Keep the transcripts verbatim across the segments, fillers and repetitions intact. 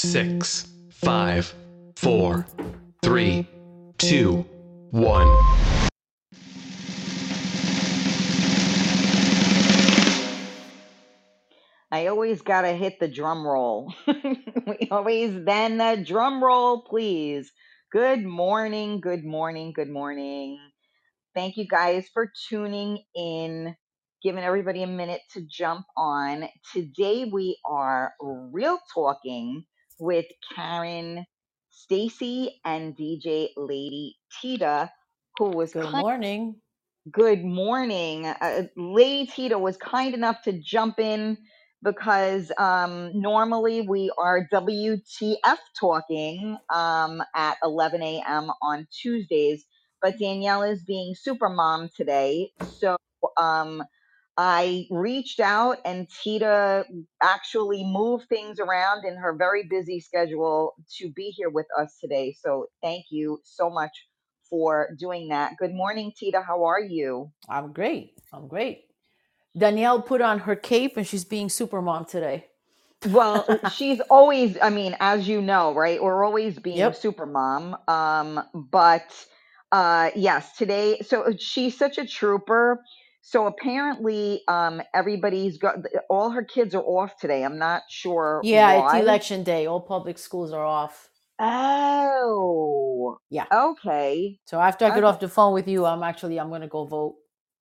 six, five, four, three, two, one. I always gotta hit the drum roll. We always then the drum roll, please. Good morning, good morning, good morning. Thank you guys for tuning in, giving everybody a minute to jump on. Today we are real talking with Karen, Stacy, and D J Lady Tita, who was Good kind morning. Good morning. Uh, Lady Tita was kind enough to jump in because um, normally we are W T F talking um, at eleven a.m. on Tuesdays, but Danielle is being super mom today. So um, I reached out and Tita actually moved things around in her very busy schedule to be here with us today. So thank you so much for doing that. Good morning, Tita. How are you? I'm great. I'm great. Danielle put on her cape and she's being super mom today. Well, she's always, I mean, as you know, right? We're always being Yep. super mom. Um, but uh yes, today, so she's such a trooper. So apparently, um, everybody's got all her kids are off today. I'm not sure Yeah, it's why. election day. All public schools are off. Oh, Yeah. okay. So after I get Okay. off the phone with you, I'm actually I'm gonna go vote.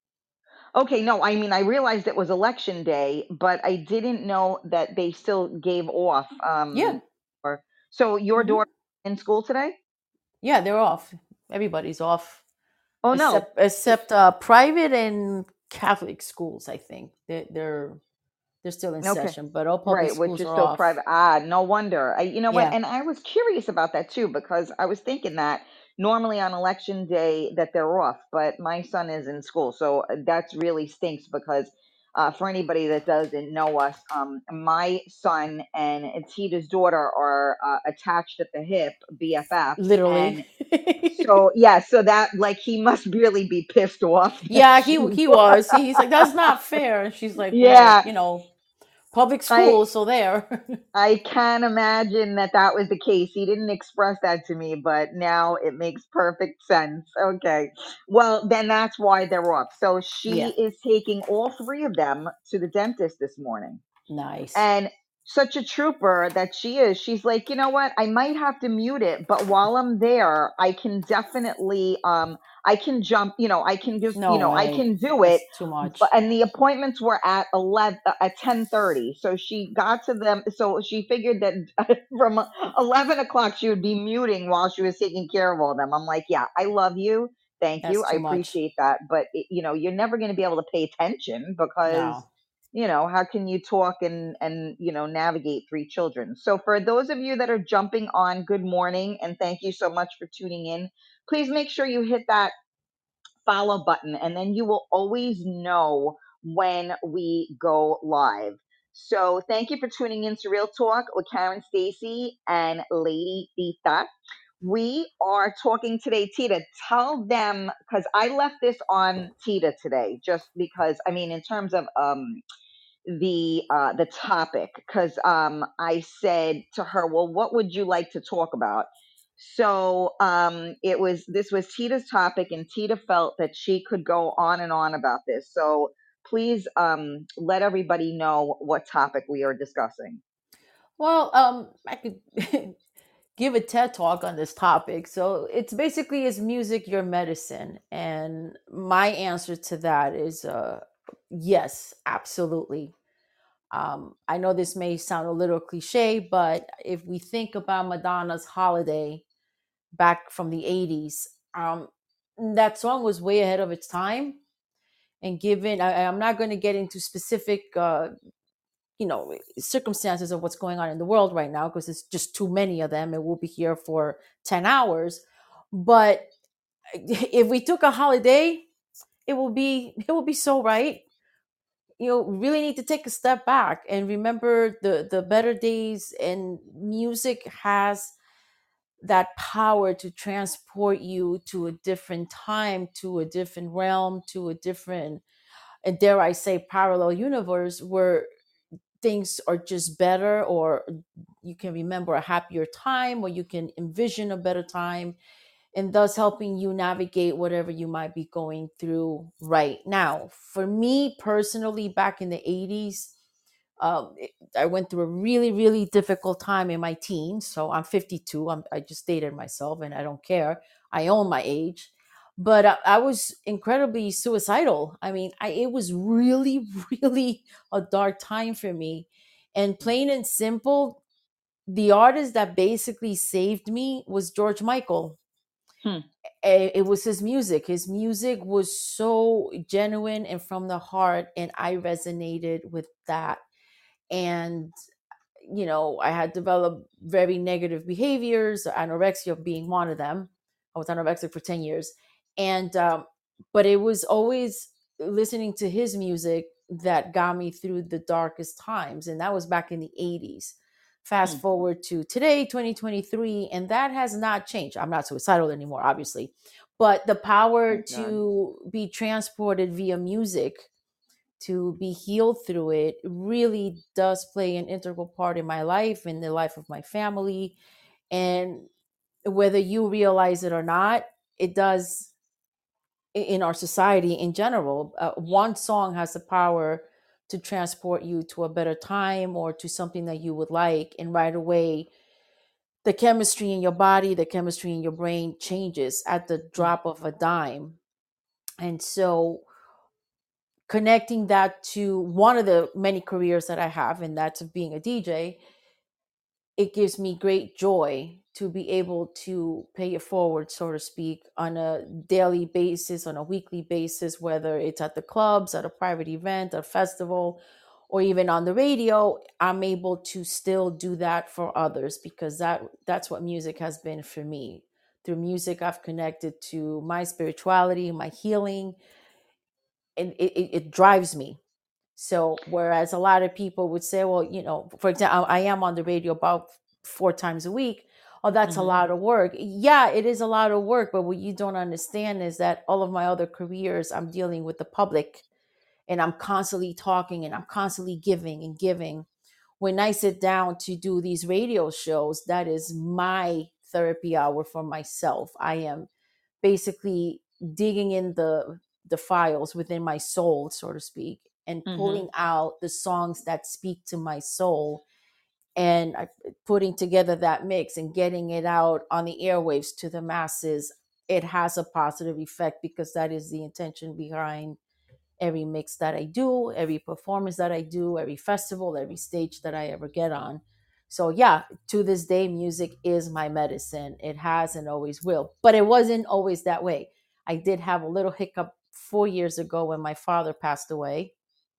Okay, no, I mean, I realized it was election day, but I didn't know that they still gave off. Yeah. Um, or so your hmm daughter in school today? Yeah, they're off. Everybody's off Oh no. except except uh, private and Catholic schools. I think they they're they're still in Okay. session, but all public Right, which schools is are still off. private. Ah, no wonder. I, you know what? Yeah. And I was curious about that too because I was thinking that normally on election day that they're off, but my son is in school, so uh, that's really stinks because uh, for anybody that doesn't know us, um, my son and Tita's daughter are uh, attached at the hip, B F Fs, Literally. and so yeah, so that like he must really be pissed off that Yeah, he she. he was. He's like, that's not fair. And she's like, well, Yeah, you know, public I school, so there. I can imagine that that was the case. He didn't express that to me, but now it makes perfect sense. Okay. Well, then that's why they're off. So she Yeah, is taking all three of them to the dentist this morning. nice. And such a trooper that she is, she's like, you know what? I might have to mute it, but while I'm there, I can definitely, um, I can jump, you know, I can just, you No know, I way. can do it. That's too But, much. and the appointments were at eleven, uh, at ten thirty. So she got to them. So she figured that from eleven o'clock, she would be muting while she was taking care of all of them. I'm like, yeah, I love you. Thank you. That's I too much. appreciate that. But, it, you know, you're never going to be able to pay attention because No. you know how can you talk and and you know navigate three children. So for those of you that are jumping on, good morning and thank you so much for tuning in. Please make sure you hit that follow button and then you will always know when we go live. So thank you for tuning in to Real Talk with Karen, Stacy, and Lady Theta. We are talking today. Tita, tell them, because I left this on Tita today just because, I mean, in terms of um the uh the topic, because um I said to her, well, what would you like to talk about? So um it was this was Tita's topic, and Tita felt that she could go on and on about this. So please um let everybody know what topic we are discussing. Well, um, I could give a TED talk on this topic. So it's basically, is music your medicine? And my answer to that is uh yes, absolutely. Um, I know this may sound a little cliche, but if we think about Madonna's Holiday back from the eighties, um, that song was way ahead of its time. And given, I, I'm not going to get into specific, uh, you know, circumstances of what's going on in the world right now, because it's just too many of them, and we'll be here for ten hours. But if we took a holiday, it will be it will be so right. You know, really need to take a step back and remember the the better days. And music has that power to transport you to a different time, to a different realm, to a different, and dare I say, parallel universe, where things are just better, or you can remember a happier time, or you can envision a better time, and thus helping you navigate whatever you might be going through right now. For me personally, back in the eighties, um, it- I went through a really, really difficult time in my teens. So I'm fifty-two. I'm, I just dated myself and I don't care. I own my age. But I, I was incredibly suicidal. I mean, I, it was really, really a dark time for me. And plain and simple, the artist that basically saved me was George Michael. Hmm. Eh, it was his music. His music was so genuine and from the heart, and I resonated with that. And you know, I had developed very negative behaviors, anorexia being one of them. I was anorexic for ten years. And, um, but it was always listening to his music that got me through the darkest times. And that was back in the eighties. Hmm. Fast forward to today, twenty twenty-three, and that has not changed. I'm not suicidal anymore, obviously, but the power Thank God. to be transported via music, to be healed through it, really does play an integral part in my life, in the life of my family. And whether you realize it or not, it does in our society in general. Uh, one song has the power to transport you to a better time or to something that you would like. And right away, the chemistry in your body, the chemistry in your brain changes at the drop of a dime. And so connecting that to one of the many careers that I have, and that's of being a D J, it gives me great joy to be able to pay it forward, so to speak, on a daily basis, on a weekly basis, whether it's at the clubs, at a private event, a festival, or even on the radio. I'm able to still do that for others because that that's what music has been for me. Through music, I've connected to my spirituality, my healing, and it, it, it drives me. So whereas a lot of people would say, well, you know, for example, I am on the radio about four times a week. Oh, that's a Mhm. lot of work. Yeah, it is a lot of work. But what you don't understand is that all of my other careers, I'm dealing with the public, and I'm constantly talking and I'm constantly giving and giving. When I sit down to do these radio shows, that is my therapy hour for myself. I am basically digging in the the files within my soul, so to speak, and Mhm. pulling out the songs that speak to my soul, and I, putting together that mix and getting it out on the airwaves to the masses. It has a positive effect because that is the intention behind every mix that I do, every performance that I do, every festival, every stage that I ever get on. So yeah, to this day, music is my medicine. It has and always will. But it wasn't always that way. I did have a little hiccup four years ago when my father passed away,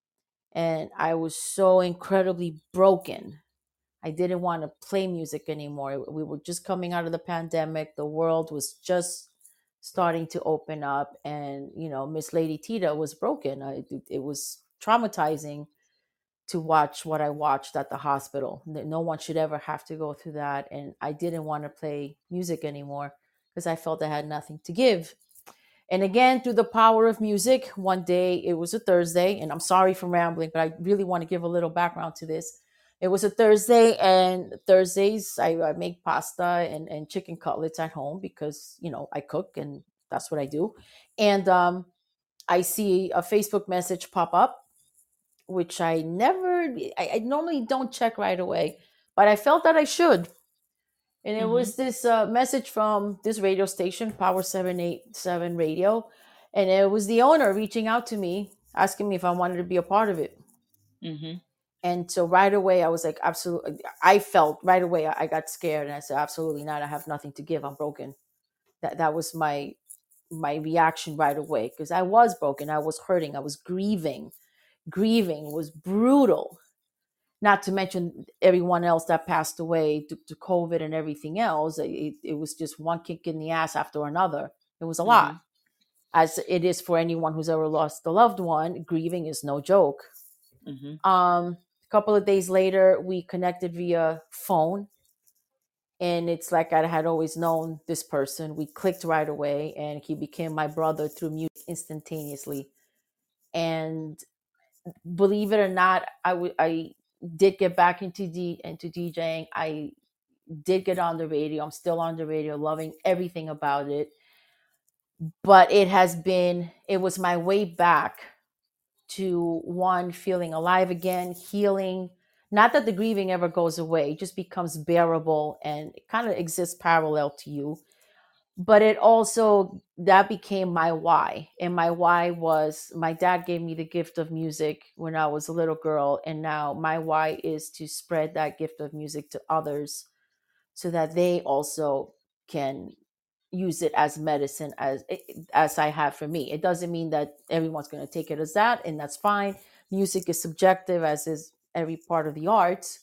and I was so incredibly broken. I didn't want to play music anymore. We were just coming out of the pandemic. The world was just starting to open up, and you know, Miss Lady Tita was broken. I, it was traumatizing to watch what I watched at the hospital. No one should ever have to go through that, and I didn't want to play music anymore because I felt I had nothing to give. And again, through the power of music, one day, it was a Thursday, and I'm sorry for rambling, but I really want to give a little background to this. It was a Thursday, and Thursdays I, I make pasta and, and chicken cutlets at home because, you know, I cook and that's what I do. And um, I see a Facebook message pop up, which I never, I, I normally don't check right away, but I felt that I should. And it Mhm. was this uh, message from this radio station, Power seven eighty-seven Radio. And it was the owner reaching out to me, asking me if I wanted to be a part of it. Mhm. And so right away, I was like, absolutely. I felt right away, I I got scared. And I said, absolutely not. I have nothing to give. I'm broken. That, that was my my reaction right away because I was broken. I was hurting. I was grieving. Grieving was brutal, not to mention everyone else that passed away to, to COVID and everything else. It, it was just one kick in the ass after another. It was a lot, Mhm. as it is for anyone who's ever lost a loved one. Grieving is no joke. Mhm. Um, a couple of days later, we connected via phone, and it's like I had always known this person. We clicked right away, and he became my brother through music instantaneously. And believe it or not, I, w- I did get back into D into DJing. I did get on the radio. I'm still on the radio, loving everything about it. But it has been, it was my way back to one, feeling alive again, healing. Not that the grieving ever goes away, it just becomes bearable and it kind of exists parallel to you. But it also, that became my why. And my why was, my dad gave me the gift of music when I was a little girl. And now my why is to spread that gift of music to others so that they also can use it as medicine as as I have for me. It doesn't mean that everyone's going to take it as that, and that's fine. Music is subjective, as is every part of the arts.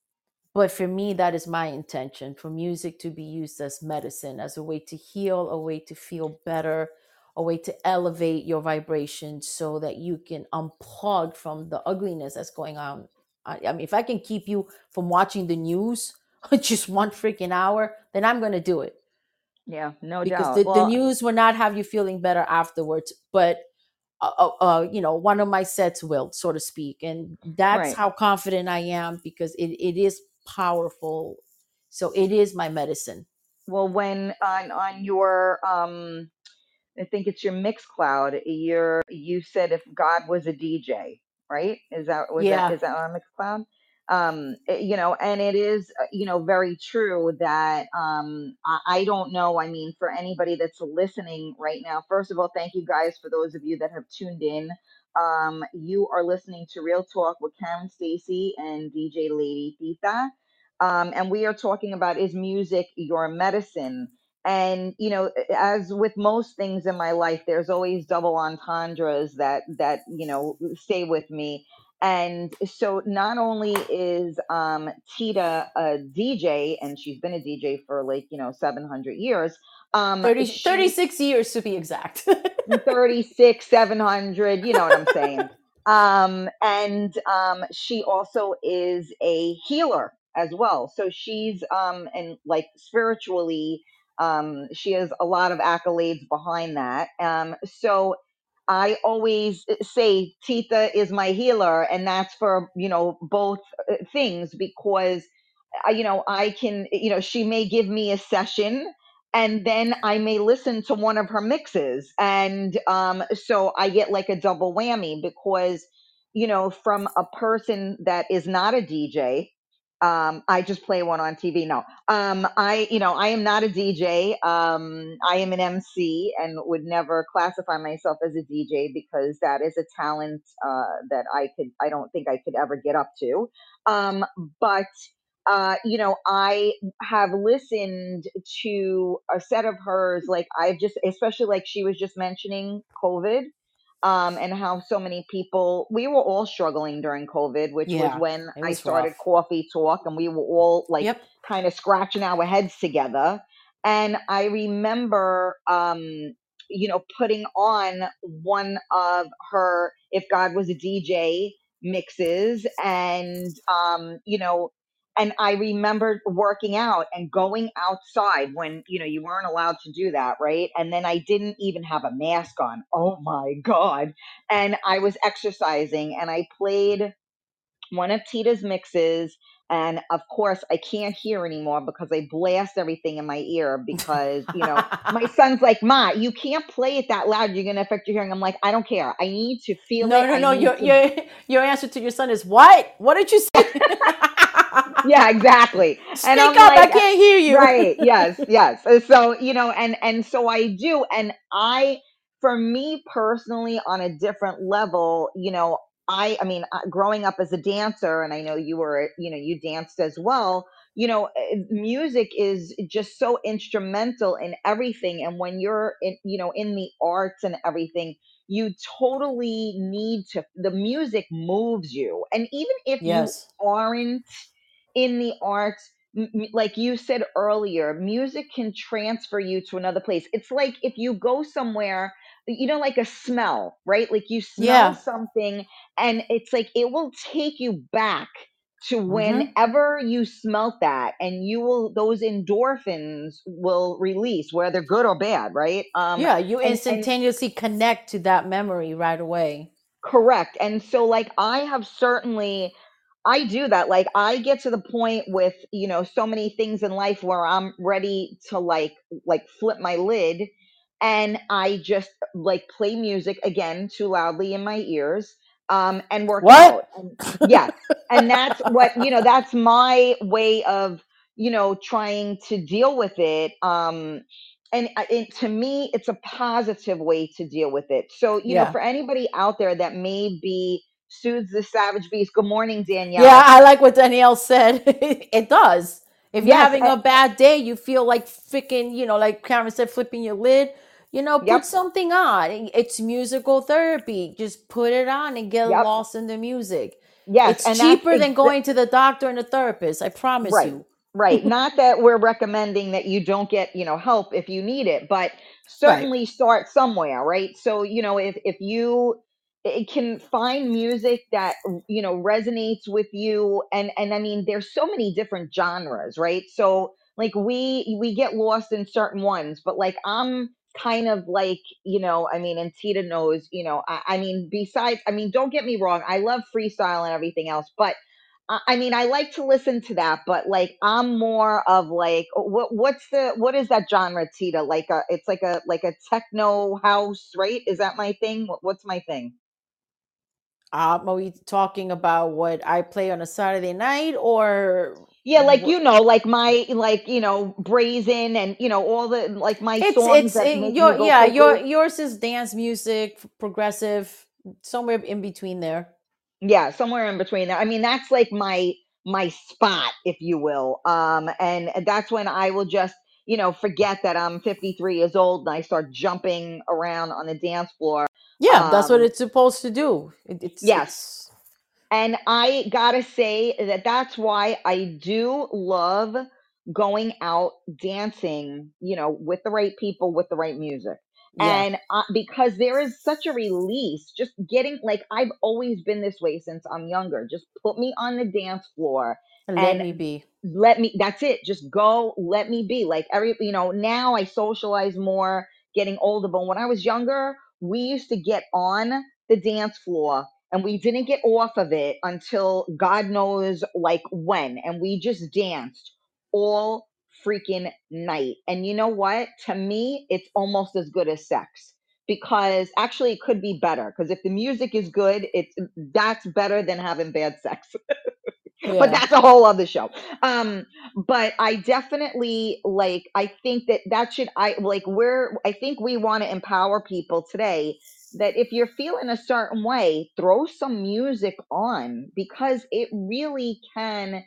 But for me, that is my intention, for music to be used as medicine, as a way to heal, a way to feel better, a way to elevate your vibration so that you can unplug from the ugliness that's going on. I, I mean, if I can keep you from watching the news just one freaking hour, then I'm going to do it. Yeah, no Because doubt. the, the Well, news will not have you feeling better afterwards, but uh, uh, uh, you know, one of my sets will, so to speak, and that's right. how confident I am, because it, it is powerful. So it is my medicine. Well, when on on your um I think it's your Mixcloud, you're you said if God was a D J, right? Is that was that Yeah. is that on Mixcloud? Um, it- you know, and it is, uh, you know, very true that um I, I don't know. I mean, for anybody that's listening right now, first of all, thank you guys for those of you that have tuned in. Um, you are listening to Real Talk with Karen Stacy and D J Lady Tita. Um, and we are talking about, is music your medicine? And you know, as with most things in my life, there's always double entendres that that you know stay with me. And so not only is um Tita a DJ, and she's been a DJ for like, you know, seven hundred years, um thirty, she thirty-six years to be exact. thirty-six, seven hundred, you know what I'm saying. Um, and um, she also is a healer as well. So she's, um, and like spiritually, um, she has a lot of accolades behind that. Um, so I always say Tita is my healer, and that's for, you know, both uh, things, because I- you know, I can, you know, she may give me a session and then I may listen to one of her mixes. And um, so I get like a double whammy because, you know, from a person that is not a D J, um, I just play one on T V. No, um, I, you know, I am not a D J. Um, I am an M C and would never classify myself as a D J because that is a talent uh, that I could, I don't think I could ever get up to. Um, but uh, you know, I have listened to a set of hers, like I've just, especially like she was just mentioning COVID, um, and how so many people, we were all struggling during COVID, which was Yeah, when it I was started rough. Coffee Talk, and we were all like Yep. kind of scratching our heads together. And I remember, um, you know, putting on one of her If God Was a D J mixes, and um, you know, and I remembered working out and going outside when, you know, you weren't allowed to do that, right? And then I didn't even have a mask on. Oh my God. And I was exercising and I played one of Tita's mixes. And of course, I can't hear anymore because I blast everything in my ear because, you know, my son's like, Ma, you can't play it that loud. You're going to affect your hearing. I'm like, I don't care. I need to feel No, it. no, I no. need Your to. your your answer to your son is what? What did you say? Yeah, exactly. And Speak I'm up! I like, can't hear you. right, yes, yes. Uh, So, you know, and and so I do, and I, for me personally, on a different level, you know, I, I mean, uh, growing up as a dancer, and I know you were, you know, you danced as well. You know, uh, music is just so instrumental in everything, and when you're in, you know, in the arts and everything, you totally need to. The music moves you, and even if you Yes. aren't in the arts, m- m- like you said earlier, music can transfer you to another place. It's like if you go somewhere, you know, like a smell, right? Like you smell Yeah. something and it's like it will take you back to Mm-hmm. whenever you smelt that, and you will, those endorphins will release, whether good or bad, right? Um Yeah. You and and instantaneously connect to that memory right away. correct. And so like I have certainly, I do that. Like I get to the point with, you know, so many things in life where I'm ready to like like flip my lid, and I just like play music again too loudly in my ears, um and work What? out. And yes, and that's what, you know, that's my way of, you know, trying to deal with it. Um and uh, it, to me, it's a positive way to deal with it. So, you know, Yeah. for anybody out there that may be soothes the savage beast. Good morning, Yeah, Danielle. I like what Danielle said. It does. If you're Yes. having uh, a bad day, you feel like freaking, you know, like Karen said, flipping your lid, you know, put yep. something on. It's musical therapy. Just put it on and get Yep. lost in the music. Yes. It's And that's cheaper than exa- going to the doctor and a therapist. I promise right. you. Right. Not that we're recommending that you don't get, you know, help if you need it, but Right. certainly start somewhere, right? So, you know, if if you it can find music that, you know, resonates with you, and and I mean there's so many different genres, right? So like we we get lost in certain ones, but like I'm kind of like, you know, I mean, and Tita knows, you know, I, I mean, besides, I mean, don't get me wrong, I love freestyle and everything else, but I I mean, I like to listen to that, but like I'm more of like what what's the what is that genre, Tita? Like a it's like a like a techno house, right? Is that my thing? What, what's my thing? Um, are we talking about what I play on a Saturday night or Yeah, like what? you know, like my like you know, brazen and you know all the like my It's songs it's that it, make me your go yeah, your cuckoo. yours is dance music, progressive, somewhere in between there. Yeah, somewhere in between there. I mean, that's like my my spot, if you will. Um, and that's when I will just, you know, forget that I'm fifty-three years old and I start jumping around on the dance floor. Yeah, that's what Um, it's supposed to do. It, it's yes, it's and I gotta say that that's why I do love going out dancing, you know, with the right people, with the right music. yeah. And uh, because there is such a release, just getting like, I've always been this way since I'm younger. Just put me on the dance floor Let and me be. let me, that's it. Just go, let me be. Like, every, you know, now I socialize more getting older. But when I was younger, we used to get on the dance floor and we didn't get off of it until God knows like when. And we just danced all freaking night. And you know what? To me, it's almost as good as sex, because actually it could be better, because if the music is good, it's that's better than having bad sex. But Yeah. that's a whole other show. Um, but I definitely like, I think that that should, I like, we're, I think we want to empower people today that if you're feeling a certain way, throw some music on, because it really can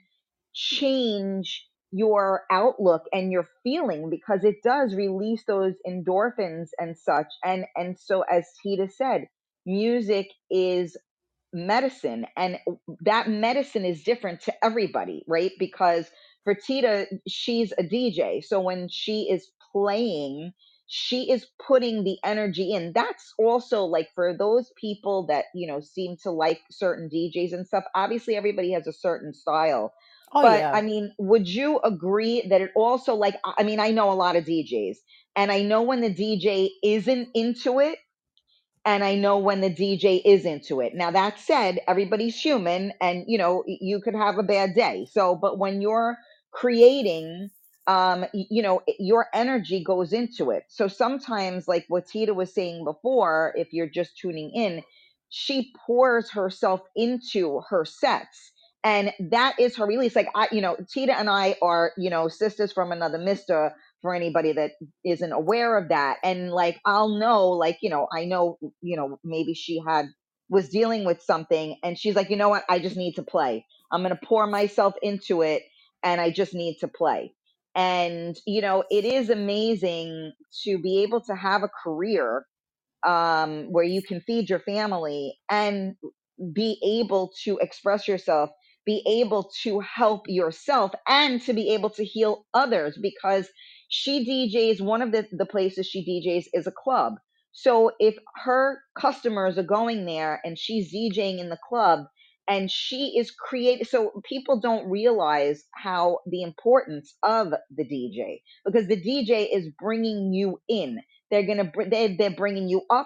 change your outlook and your feeling, because it does release those endorphins and such. And, and so as Tita said, music is medicine, and that medicine is different to everybody, right? Because for Tita, she's a D J, so when she is playing, she is putting the energy in. That's also like for those people that, you know, seem to like certain D Js and stuff. Obviously everybody has a certain style, Oh but yeah. I mean, would you agree that it also, like, I mean, I know a lot of D Js, and I know when the D J isn't into it, and I know when the D J is into it. Now that said, everybody's human, and you know, you could have a bad day. So, but when you're creating, um, you know, your energy goes into it. So sometimes, like what Tita was saying before, if you're just tuning in, she pours herself into her sets. And that is her release. Like I, you know, Tita and I are, you know, sisters from another mister, for anybody that isn't aware of that. And like I'll know, like, you know, I know, you know, maybe she had was dealing with something and she's like, you know what, I just need to play. I'm gonna pour myself into it and I just need to play. And you know, it is amazing to be able to have a career, um, where you can feed your family and be able to express yourself, be able to help yourself, and to be able to heal others, because she D Js, one of the, the places she D Js is a club. So if her customers are going there and she's DJing in the club and she is creating, so people don't realize how the importance of the D J, because the D J is bringing you in. They're gonna they're, they're bringing you up,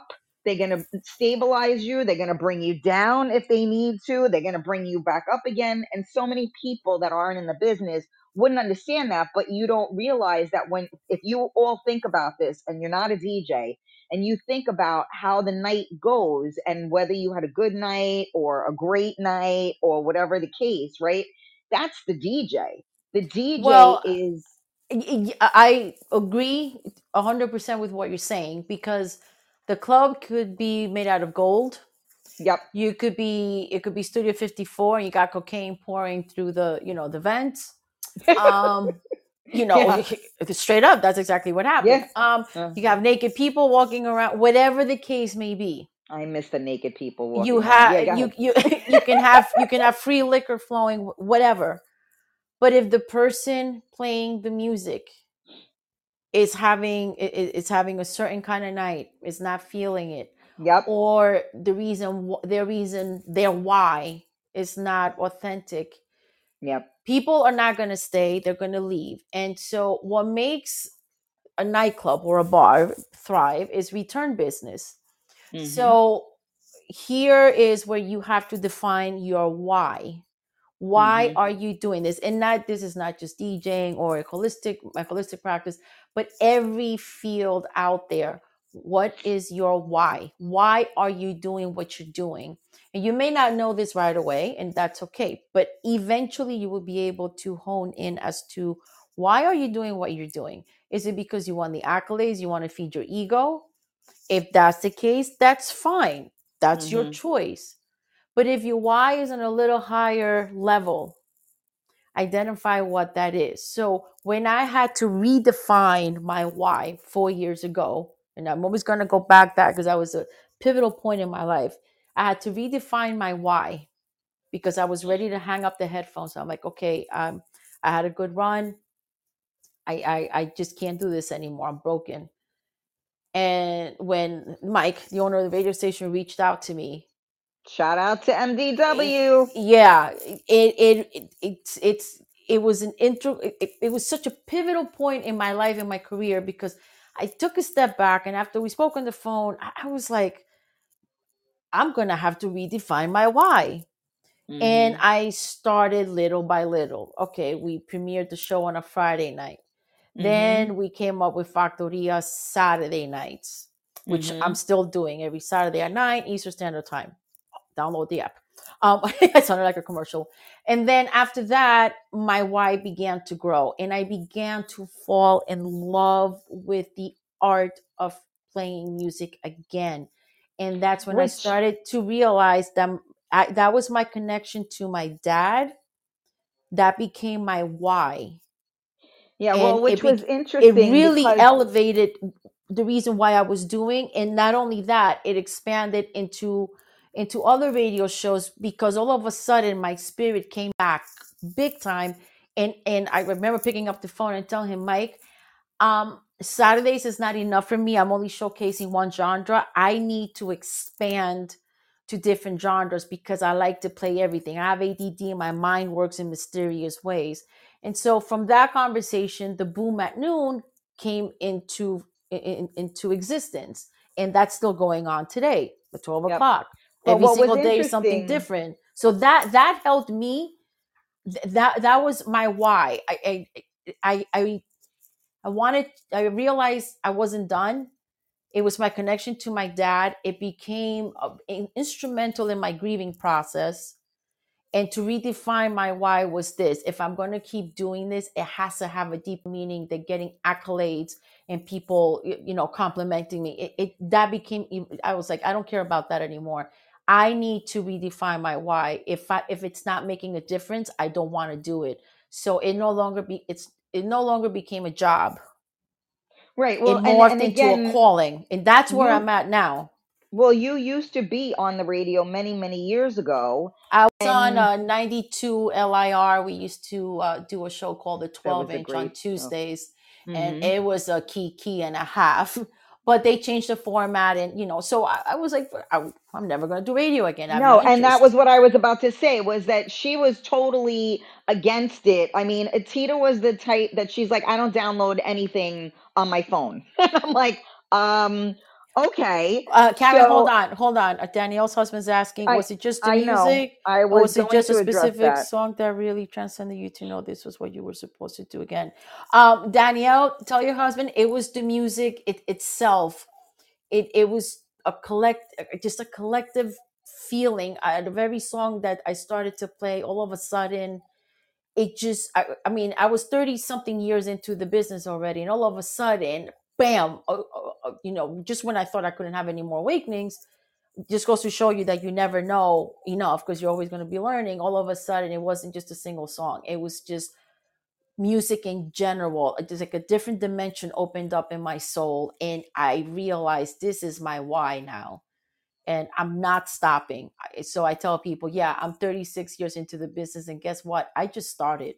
They're going to stabilize you. They're going to bring you down if they need to. They're going to bring you back up again. And so many people that aren't in the business wouldn't understand that, but you don't realize that when, if you all think about this and you're not a D J and you think about how the night goes and whether you had a good night or a great night or whatever the case, right? That's the D J. The D J Well, is, y- y- I agree one hundred percent with what you're saying, because the club could be made out of gold. yep. You could be, it could be Studio fifty-four and you got cocaine pouring through the, you know, the vents. Um, you know, Yeah. straight up, that's exactly what happened. Yeah. Um, Uh, you have naked people walking around, whatever the case may be. I miss the naked people You walking around. Yeah, go have, you, ahead. you, you can have, you can have free liquor flowing, whatever. But if the person playing the music is having i- i- is having a certain kind of night, is not feeling it, Yep. or the reason wh- their reason their why is not authentic, Yep. people are not going to stay, they're going to leave. And so what makes a nightclub or a bar thrive is return business. Mm-hmm. So here is where you have to define your why. Why Mm-hmm. are you doing this? And not, this is not just DJing or a holistic, my holistic practice, but every field out there. What is your why? Why are you doing what you're doing? And you may not know this right away, and that's okay. But eventually you will be able to hone in as to why are you doing what you're doing? Is it because you want the accolades? You want to feed your ego? If that's the case, that's fine. That's your Mm-hmm. choice. But if your why is on a little higher level, identify what that is. So when I had to redefine my why four years ago, and I'm always going to go back that because that was a pivotal point in my life, I had to redefine my why because I was ready to hang up the headphones. So I'm like, okay, um, I had a good run. I, I, I just can't do this anymore. I'm broken. And when Mike, the owner of the radio station, reached out to me, Shout out to M D W. yeah, it it, it it's it's it was an intro. It, it was such a pivotal point in my life and my career because I took a step back, and after we spoke on the phone, I, I was like, I'm gonna have to redefine my why. And Mm-hmm. I started little by little. Okay, we premiered the show on a Friday night. Mm-hmm. Then we came up with Factoria Saturday nights, which Mm-hmm. I'm still doing every Saturday at nine Eastern Standard Time. Download the app. Um, it sounded like a commercial. And then after that, my why began to grow, and I began to fall in love with the art of playing music again. And that's when I Which, started to realize that I, that was my connection to my dad. That became my why, yeah, and well, it which was be, it interesting really because, elevated the reason why I was doing. And not only that, it expanded into into other radio shows because all of a sudden my spirit came back big time. And and I remember picking up the phone and telling him, Mike, um, Saturdays is not enough for me. I'm only showcasing one genre. I need to expand to different genres because I like to play everything. I have A D D and my mind works in mysterious ways. And so from that conversation, the Boom at Noon came into in, into existence. And that's still going on today at twelve yep. o'clock. Well, Every what was single day is something interesting, different. So that that helped me. Th- That that was my why. I I I, I I wanted, I realized I wasn't done. It was my connection to my dad. It became uh, in- instrumental in my grieving process. And to redefine my why was this: if I'm going to keep doing this, it has to have a deeper meaning than getting accolades and people, you know, complimenting me. It, it that became, I was like, I don't care about that anymore. I need to redefine my why. If I, if it's not making a difference, I don't want to do it. So it no longer be, it's, it no longer became a job. right? It Well, and morphed and into a again, calling, and that's where you I'm at now. well, you used to be on the radio many, many years ago, I was on and uh, ninety-two L I R. We used to uh, do a show called the that twelve was a inch on great. Oh. Tuesdays, and Mm-hmm. it was a key key and a half. But they changed the format, and you know, so I, I was like, I, I'm never going to do radio again. I have no No, and that was interest. what I was about to say was that she was totally against it. I mean, Tita was the type that she's like, I don't download anything on my phone. And I'm like, um, Okay. Uh, Karen, hold So on, hold on. Uh, Danielle's husband's asking, I was it just the I know music, I or was was it going just a to address specific that. song that really transcended you to know this was what you were supposed to do again? Um, Danielle, tell your husband it was the music it, itself. It it was a collect, just a collective feeling. I, the very song that I started to play, all of a sudden, it just I, I mean I was thirty something years into the business already, and all of a sudden, bam, uh, uh, uh, you know, just when I thought I couldn't have any more awakenings, just goes to show you that you never know enough because you're always going to be learning. All of a sudden, it wasn't just a single song, it was just music in general. Just like a different dimension opened up in my soul, and I realized this is my why now, and I'm not stopping. So I tell people, yeah, I'm thirty-six years into the business, and guess what? I just started.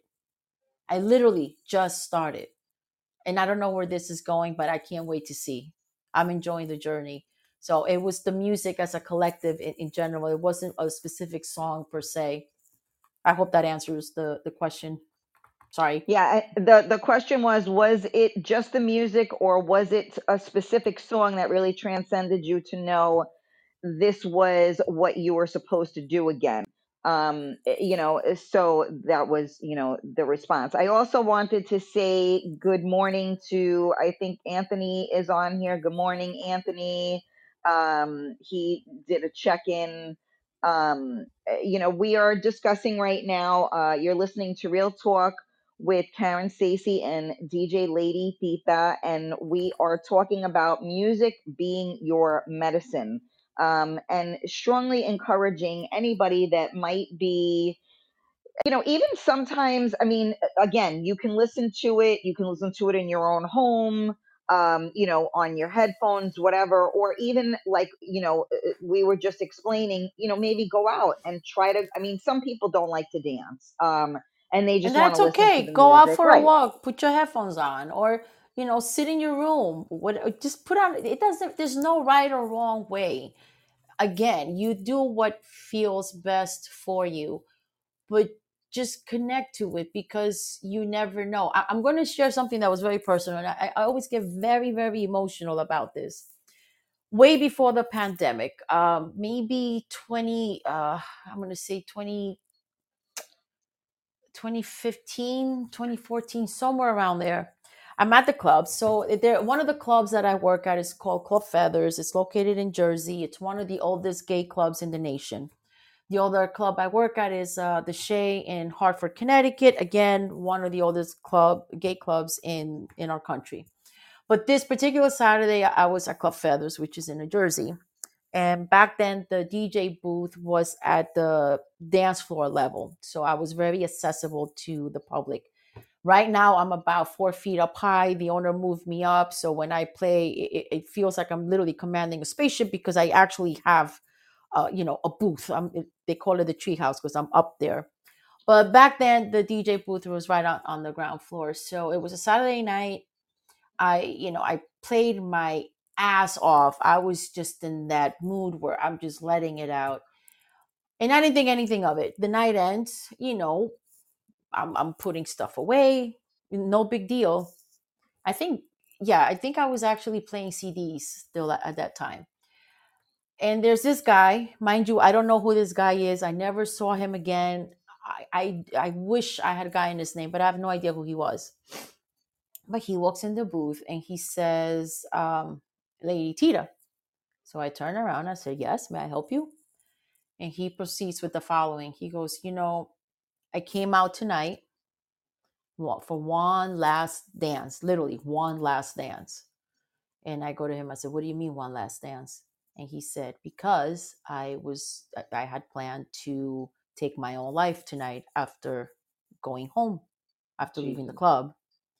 I literally just started. And I don't know where this is going, but I can't wait to see. I'm enjoying the journey. So it was the music as a collective in, in general. It wasn't a specific song per se. I hope that answers the, the question. Sorry. Yeah, I- the the question was was it just the music or was it a specific song that really transcended you to know this was what you were supposed to do again? Um eh, you know, eh, so that was, you know, the response. I also wanted to say good morning to, I think Anthony is on here. Good morning, Anthony. Um he did a check-in. Um eh, you know, we are discussing right now, uh you're listening to Real Talk with Karen Stacy and D J Lady Tita, and we are talking about music being your medicine, um, and strongly encouraging anybody that might be, you know, even sometimes, I mean, again, you can listen to it, you can listen to it in your own home, um, you know, on your headphones, whatever, or even like, you know, uh, we were just explaining, you know, maybe go out and try to, I mean, some people don't like to dance, um, and they And just want to that's listen to okay. the Go out music, for a right? walk, put your headphones on, or, you know, sit in your room. What, just put on, it doesn't, there's no right or wrong way. Again, you do what feels best for you, but just connect to it because you never know. I, I'm going to share something that was very personal. And I, I always get very, very emotional about this. Way before the pandemic, um, maybe twenty, uh, I'm going to say twenty, twenty fifteen, twenty fourteen, somewhere around there. I'm at the club. So there, one of the clubs that I work at is called Club Feathers. It's located in Jersey. It's one of the oldest gay clubs in the nation. The other club I work at is uh, the Shea in Hartford, Connecticut. Again, one of the oldest club gay clubs in in our country. But this particular Saturday, I was at Club Feathers, which is in New Jersey. And back then, the D J booth was at the dance floor level, so I was very accessible to the public. Right now, I'm about four feet up high. The owner moved me up, so when I play, it, it feels like I'm literally commanding a spaceship because I actually have, uh, you know, a booth. I'm, they call it the treehouse because I'm up there. But back then, the D J booth was right on, on the ground floor. So it was a Saturday night. I, you know, I played my ass off. I was just in that mood where I'm just letting it out. And I didn't think anything of it. The night ends, you know, I'm, I'm putting stuff away. No big deal. I think, yeah, I think I was actually playing C Ds still at, at that time. And there's this guy, mind you, I don't know who this guy is. I never saw him again. I, I, I wish I had a guy in his name, but I have no idea who he was. But he walks in the booth and he says, um, Lady Tita. So I turn around. I said, yes, may I help you? And he proceeds with the following. He goes, you know, I came out tonight for one last dance, literally one last dance. And I go to him, I said, what do you mean one last dance? And he said, because I was, I had planned to take my own life tonight after going home, after leaving the Jesus. club.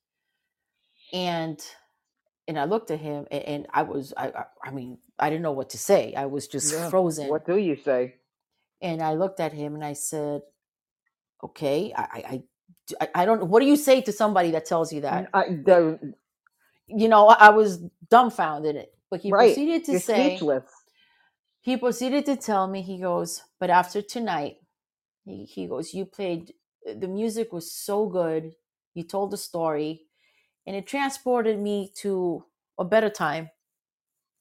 And and I looked at him, and, and I was, I, I, I mean, I didn't know what to say. I was just Yeah. frozen. What do you say? And I looked at him and I said, okay, I, I, I, I don't, what do you say to somebody that tells you N- that? I, But, the, you know, I was dumbfounded. But he right. proceeded to You're say, speechless. he proceeded to tell me, he goes, but after tonight, he, he goes, you played, the music was so good. You told the story and it transported me to a better time.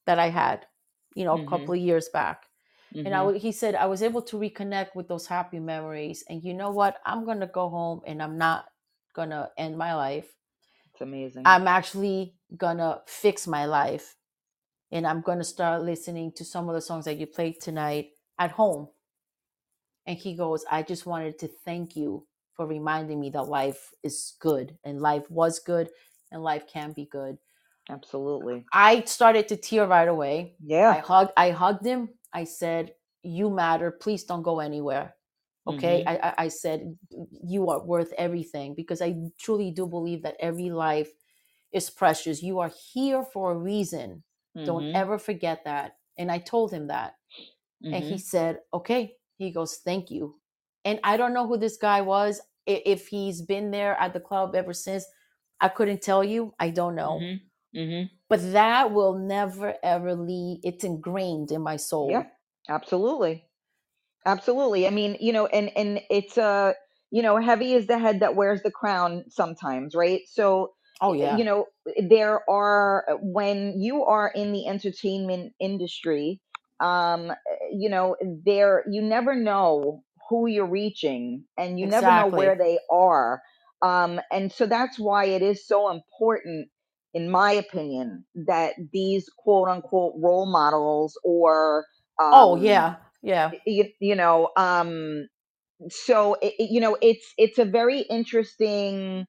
that I had, you know, a Mhm. couple of years back. And I, Mhm. w- he said, I was able to reconnect with those happy memories. And you know what? I'm going to go home and I'm not going to end my life. It's amazing. I'm actually going to fix my life. And I'm going to start listening to some of the songs that you played tonight at home. And he goes, I just wanted to thank you for reminding me that life is good and life was good and life can be good. Absolutely. I started to tear right away. Yeah. I hugged I hugged him. I said, you matter. Please don't go anywhere. Okay. Mhm. I, I, I said, you are worth everything, because I truly do believe that every life is precious. You are here for a reason. Don't Mhm. ever forget that. And I told him that. And he Mhm. said, okay. He goes, thank you. And I don't know who this guy was. I- If he's been there at the club ever since, I couldn't tell you. I don't know. Mhm. Mhm. But that will never, ever leave. It's ingrained in my soul. Yeah. Absolutely. Absolutely. I mean, you know, and and it's uh, you know, heavy is the head that wears the crown sometimes, right? So, Oh, y- yeah. you know, there are when you are in the entertainment industry, um, you know, there you never know who you're reaching and you never know where Exactly. they are. Um, and so that's why it is so important, in my opinion, that these quote unquote role models or Oh, um yeah. Yeah. you, you know um so it, it- you know it's it's a very interesting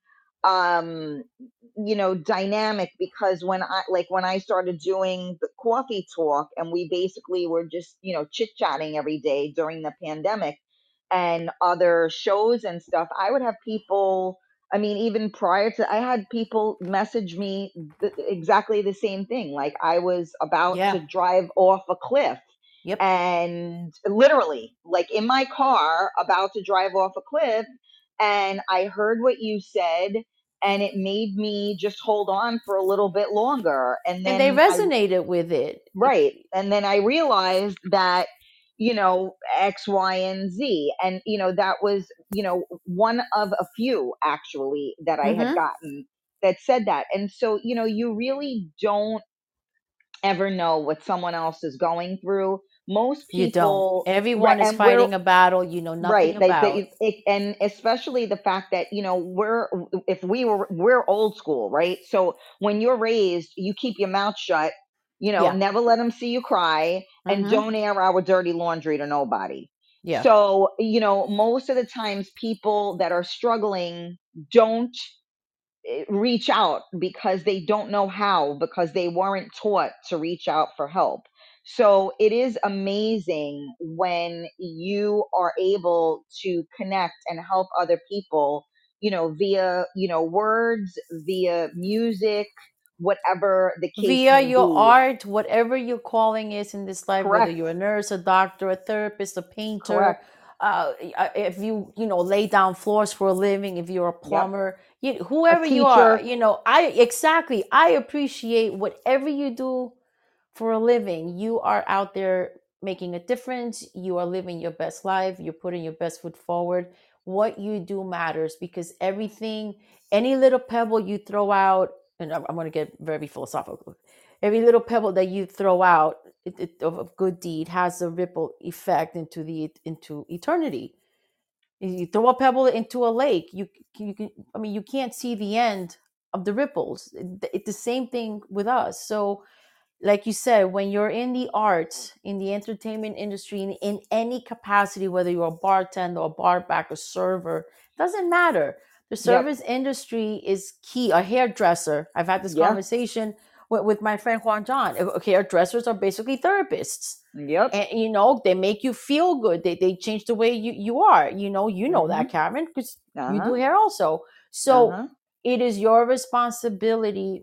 um you know dynamic, because when I like when I started doing the coffee talk and we basically were just you know chit chatting every day during the pandemic and other shows and stuff, I would have people, I mean, even prior to, I had people message me th- exactly the same thing, like I was about Yeah. to drive off a cliff, Yep. and literally like in my car about to drive off a cliff, and I heard what you said and it made me just hold on for a little bit longer, and And they then I resonated with it. It- right, and then I realized that you know X, Y, and Z, and you know that was you know one of a few actually that I had Mhm. gotten that said that. And so you know you really don't ever know what someone else is going through. Most You don't. people, right, Everyone is and we're fighting a battle you know nothing right. They, about. they, it, and especially the fact that you know we're if we were we're old school, right? So when you're raised, you keep your mouth shut. You know, Yeah. never let them see you cry, and Mhm. don't air our dirty laundry to nobody. Yeah. So you know, most of the times, people that are struggling don't eh, reach out because they don't know how, because they weren't taught to reach out for help. So it is amazing when you are able to connect and help other people, you know, via, you know, words, via music, whatever the case Via may your be. art, whatever your calling is in this life, whether Correct. you're a nurse, a doctor, a therapist, a painter, Correct. uh, uh, if you you know lay down floors for a living, if you're a Yep. plumber, you, A whoever you are, teacher. you know, I exactly I appreciate whatever you do for a living. You are out there making a difference. You are living your best life. You're putting your best foot forward. What you do matters, because everything, any little pebble you throw out, and I'm, I'm going to get very philosophical. Every little pebble that you throw out it, it, of a good deed has a ripple effect into the into eternity. You throw a pebble into a lake, you you can. I mean, you can't see the end of the ripples. It, it's the same thing with us. So like you said, when you're in the arts, in the entertainment industry, in, in any capacity, whether you're a bartender, a bar back, a server, doesn't matter. The Yep. service industry is key. A hairdresser. I've had this Yeah. conversation with, with my friend Juan John. Uh, Hairdressers are basically therapists. Yep. And you know, they make you feel good. They they change the way you, you are. You know, you know Mm-hmm. that, Karen, because you do Uh-huh. hair also. So Uh-huh. it is your responsibility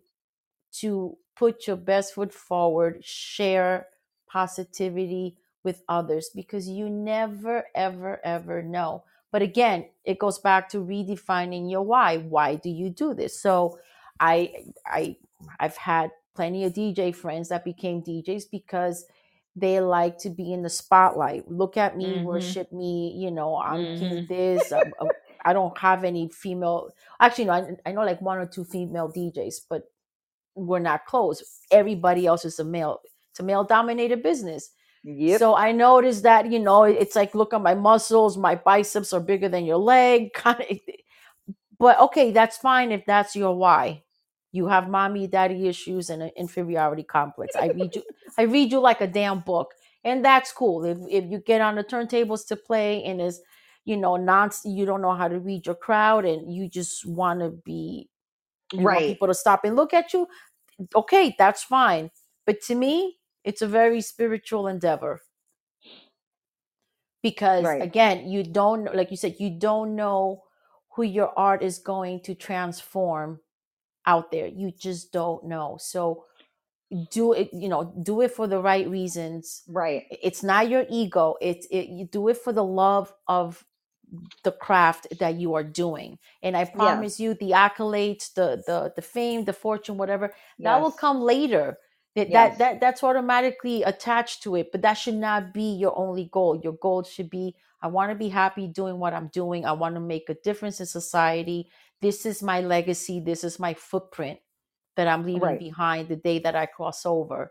to put your best foot forward, share positivity with others, because you never, ever, ever know. But again, it goes back to redefining your why. Why do you do this? So I I I've had plenty of D J friends that became D Js because they like to be in the spotlight. Look at me, Mm-hmm. worship me, you know, I'm king Mm-hmm. this. I'm, I'm, I don't have any female. Actually, no, I, I know like one or two female D Js, but we're not close. Everybody else is a male. it's a male dominated business. Yep. So I noticed that, you know, it's like, look at my muscles, my biceps are bigger than your leg. Kind of, but okay, that's fine if that's your why. You have mommy, daddy issues and an inferiority complex. I read you, I read you like a damn book, and that's cool. If if you get on the turntables to play and is, you know, non, you don't know how to read your crowd, and you just want to be, you want Right. people to stop and look at you. Okay, that's fine. But to me, it's a very spiritual endeavor. Because Right. again, you don't, like you said, you don't know who your art is going to transform out there. You just don't know. So do it, you know, do it for the right reasons. Right. It's not your ego. It's it, you do it for the love of the craft that you are doing. And I promise Yes. you, the accolades, the the the fame, the fortune, whatever, that will Yes. come later. That, Yes. that that that's automatically attached to it, but that should not be your only goal. Your goal should be, I want to be happy doing what I'm doing. I want to make a difference in society. This is my legacy. This is my footprint that I'm leaving Right. behind the day that I cross over.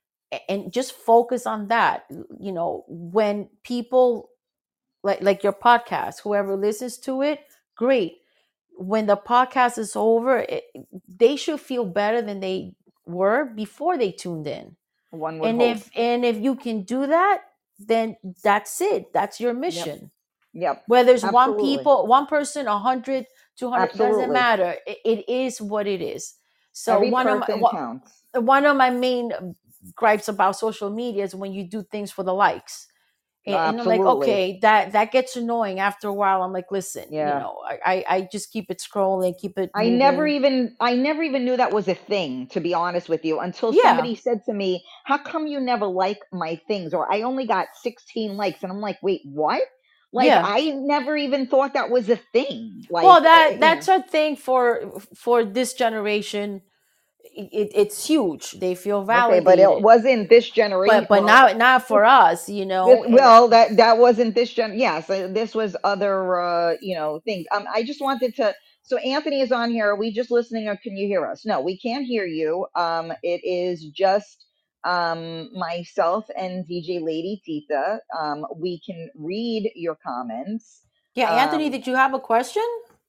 A- And just focus on that. You know, when people like like your podcast, whoever listens to it, great. When the podcast is over, it, they should feel better than they were before they tuned in. One would And hope. if and if you can do that, then that's it. That's your Yep. mission. Yep. Whether there's one Absolutely. people, one person, a hundred, two hundred, doesn't Absolutely. matter. It, it is what it is. So Every one of my person one counts. one of my main gripes about social media is when you do things for the likes. And, and I'm like, Absolutely. okay, that that gets annoying after a while. I'm like, listen, you Yeah. know, I, I I just keep it scrolling, keep it I never moving. even I never even knew that was a thing, to be honest with you, until Yeah, somebody said to me, "How come you never like my things?" Or I only got sixteen likes, and I'm like, "Wait, what?" Like yeah. I never even thought that was a thing. Like, Well, uh, that you that's know. a thing for for this generation. It, it's huge. They feel Okay, but it validated. wasn't this generation. But but Well, not not for us, you this know. And well that that wasn't this gen. Yes, uh, this was other uh, you know things. Um, I just wanted to. So Anthony is on here. Are we just listening, or can you hear us? No, we can't hear you. Um, it is just um myself and D J Lady Tita. Um, we can read your comments. yeah, Anthony, Um, did you have a question?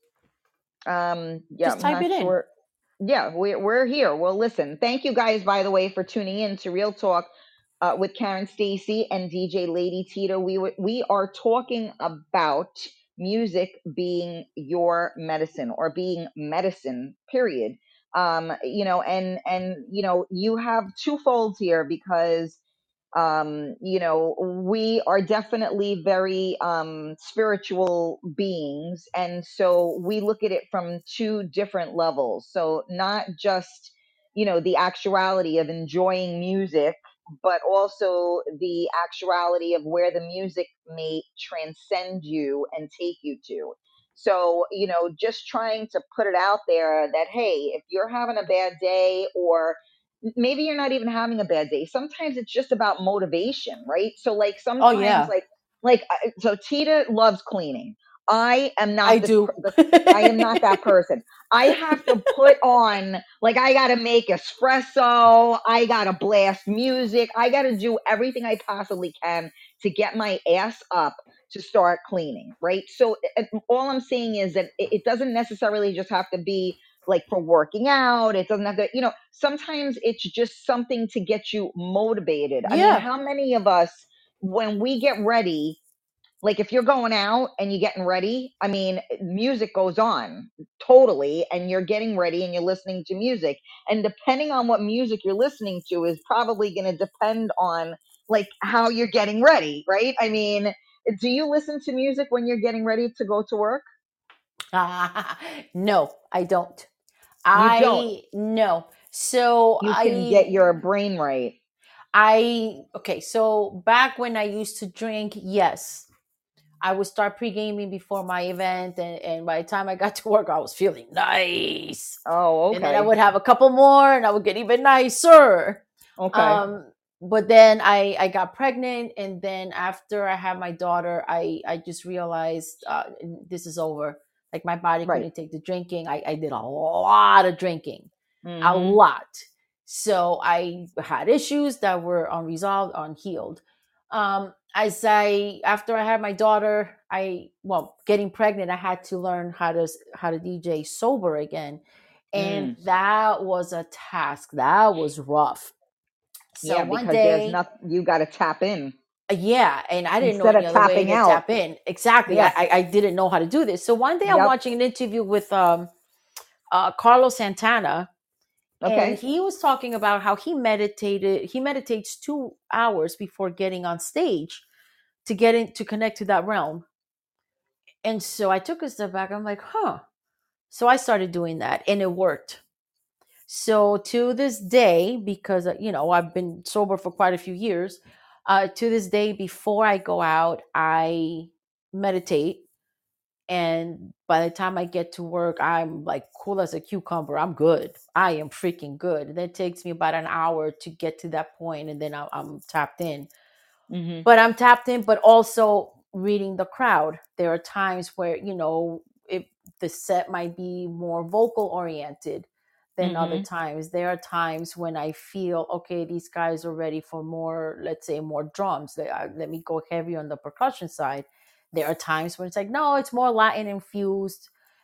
um, yeah, Just I'm type not it in. sure. Yeah, we're we're here. Well, listen. Thank you guys, by the way, for tuning in to Real Talk uh, with Karen Stacy and D J Lady Tita. We w- we are talking about music being your medicine or being medicine. Period. Um, you know, and and you know, you have two folds here because um you know we are definitely very um spiritual beings, and so we look at it from two different levels. So not just you know the actuality of enjoying music, but also the actuality of where the music may transcend you and take you to. So you know just trying to put it out there that, hey, if you're having a bad day, or maybe you're not even having a bad day. Sometimes it's just about motivation, right? So like Oh sometimes yeah, like like I- so Tita loves cleaning. I am I not this do. per- the, I am not that person. I have to put on, like, I got to make espresso, I got to blast music, I got to do everything I possibly can to get my ass up to start cleaning, right? So uh, all I'm saying is that it, it doesn't necessarily just have to be like for working out. It doesn't have to, you know, sometimes it's just something to get you motivated. I mean, Yeah, how many of us, when we get ready, like if you're going out and you're getting ready, I mean, music goes on totally, and you're getting ready and you're listening to music. And depending on what music you're listening to is probably going to depend on like how you're getting ready, right? I mean, do you listen to music when you're getting ready to go to work? no, I don't. You don't. I no. So You can I get your brain right. I okay. So back when I used to drink, yes, I would start pre gaming before my event, and, and by the time I got to work, I was feeling nice. Oh, And then I okay. would have a couple more, and I would get even nicer. Okay. Um, but then I I got pregnant, and then after I had my daughter, I I just realized uh, this is over. Like my body Right. couldn't take the drinking. I I did a lot of drinking, a Mhm. lot. So I had issues that were unresolved, unhealed. Um, as I after I had my daughter, I well, getting pregnant, I had to learn how to how to D J sober again, and Mm. that was a task. That was rough. So Yeah, one because there's day, not, you got to tap in uh, yeah, and I didn't know instead any of other way tapping to out. tap in. Exactly, I Yeah. I, I didn't know how to do this. So one day, I'm Yep. watching an interview with um, uh, Carlos Santana, and Okay. he was talking about how he meditated. He meditates two hours before getting on stage to get in to connect to that realm. And so I took a step back. I'm like, huh. So I started doing that, and it worked. So to this day, because uh, you know I've been sober for quite a few years, uh, to this day, before I go out, I meditate, and by the time I get to work, I'm like cool as a cucumber. I'm good. I am freaking good. And it takes me about an hour to get to that point, and then I'm, I'm tapped in. Mm-hmm. But I'm tapped in, but also reading the crowd. There are times where, you know, if the set might be more vocal oriented than other Mm-hmm. times. There are times when I feel, okay, these guys are ready for more, let's say, more drums. They are, let me go heavy on the percussion side. There are times when it's like, no, it's more Latin infused.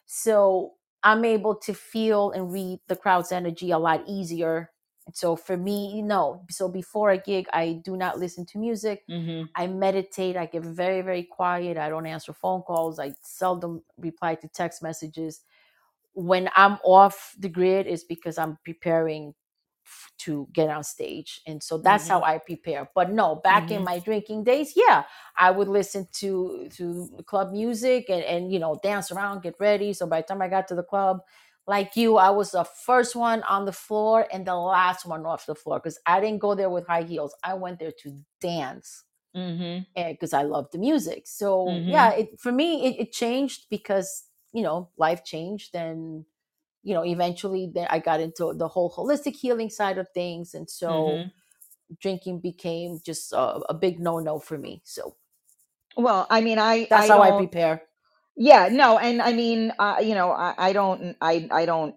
So I'm able to feel and read the crowd's energy a lot easier. So for me, no. So before a gig, I do not listen to music. Mm-hmm. I meditate. I get very, very quiet. I don't answer phone calls. I seldom reply to text messages. When I'm off the grid, is because I'm preparing f- to get on stage. And so that's how Mm-hmm. I prepare. But no, back in Mm-hmm. my drinking days, yeah, I would listen to to club music and, and you know, dance around, get ready. So by the time I got to the club, like you, I was the first one on the floor and the last one off the floor because I didn't go there with high heels. I went there to dance Mm-hmm. because I love the music. So Mm-hmm. yeah, it for me it, it changed because you know life changed, and you know eventually then I got into the whole holistic healing side of things, and so Mm-hmm. drinking became just a, a big no no for me. So Well, I mean, I that's I how I don't. prepare. Yeah, no, and I mean, uh, you know, I, I don't, I I don't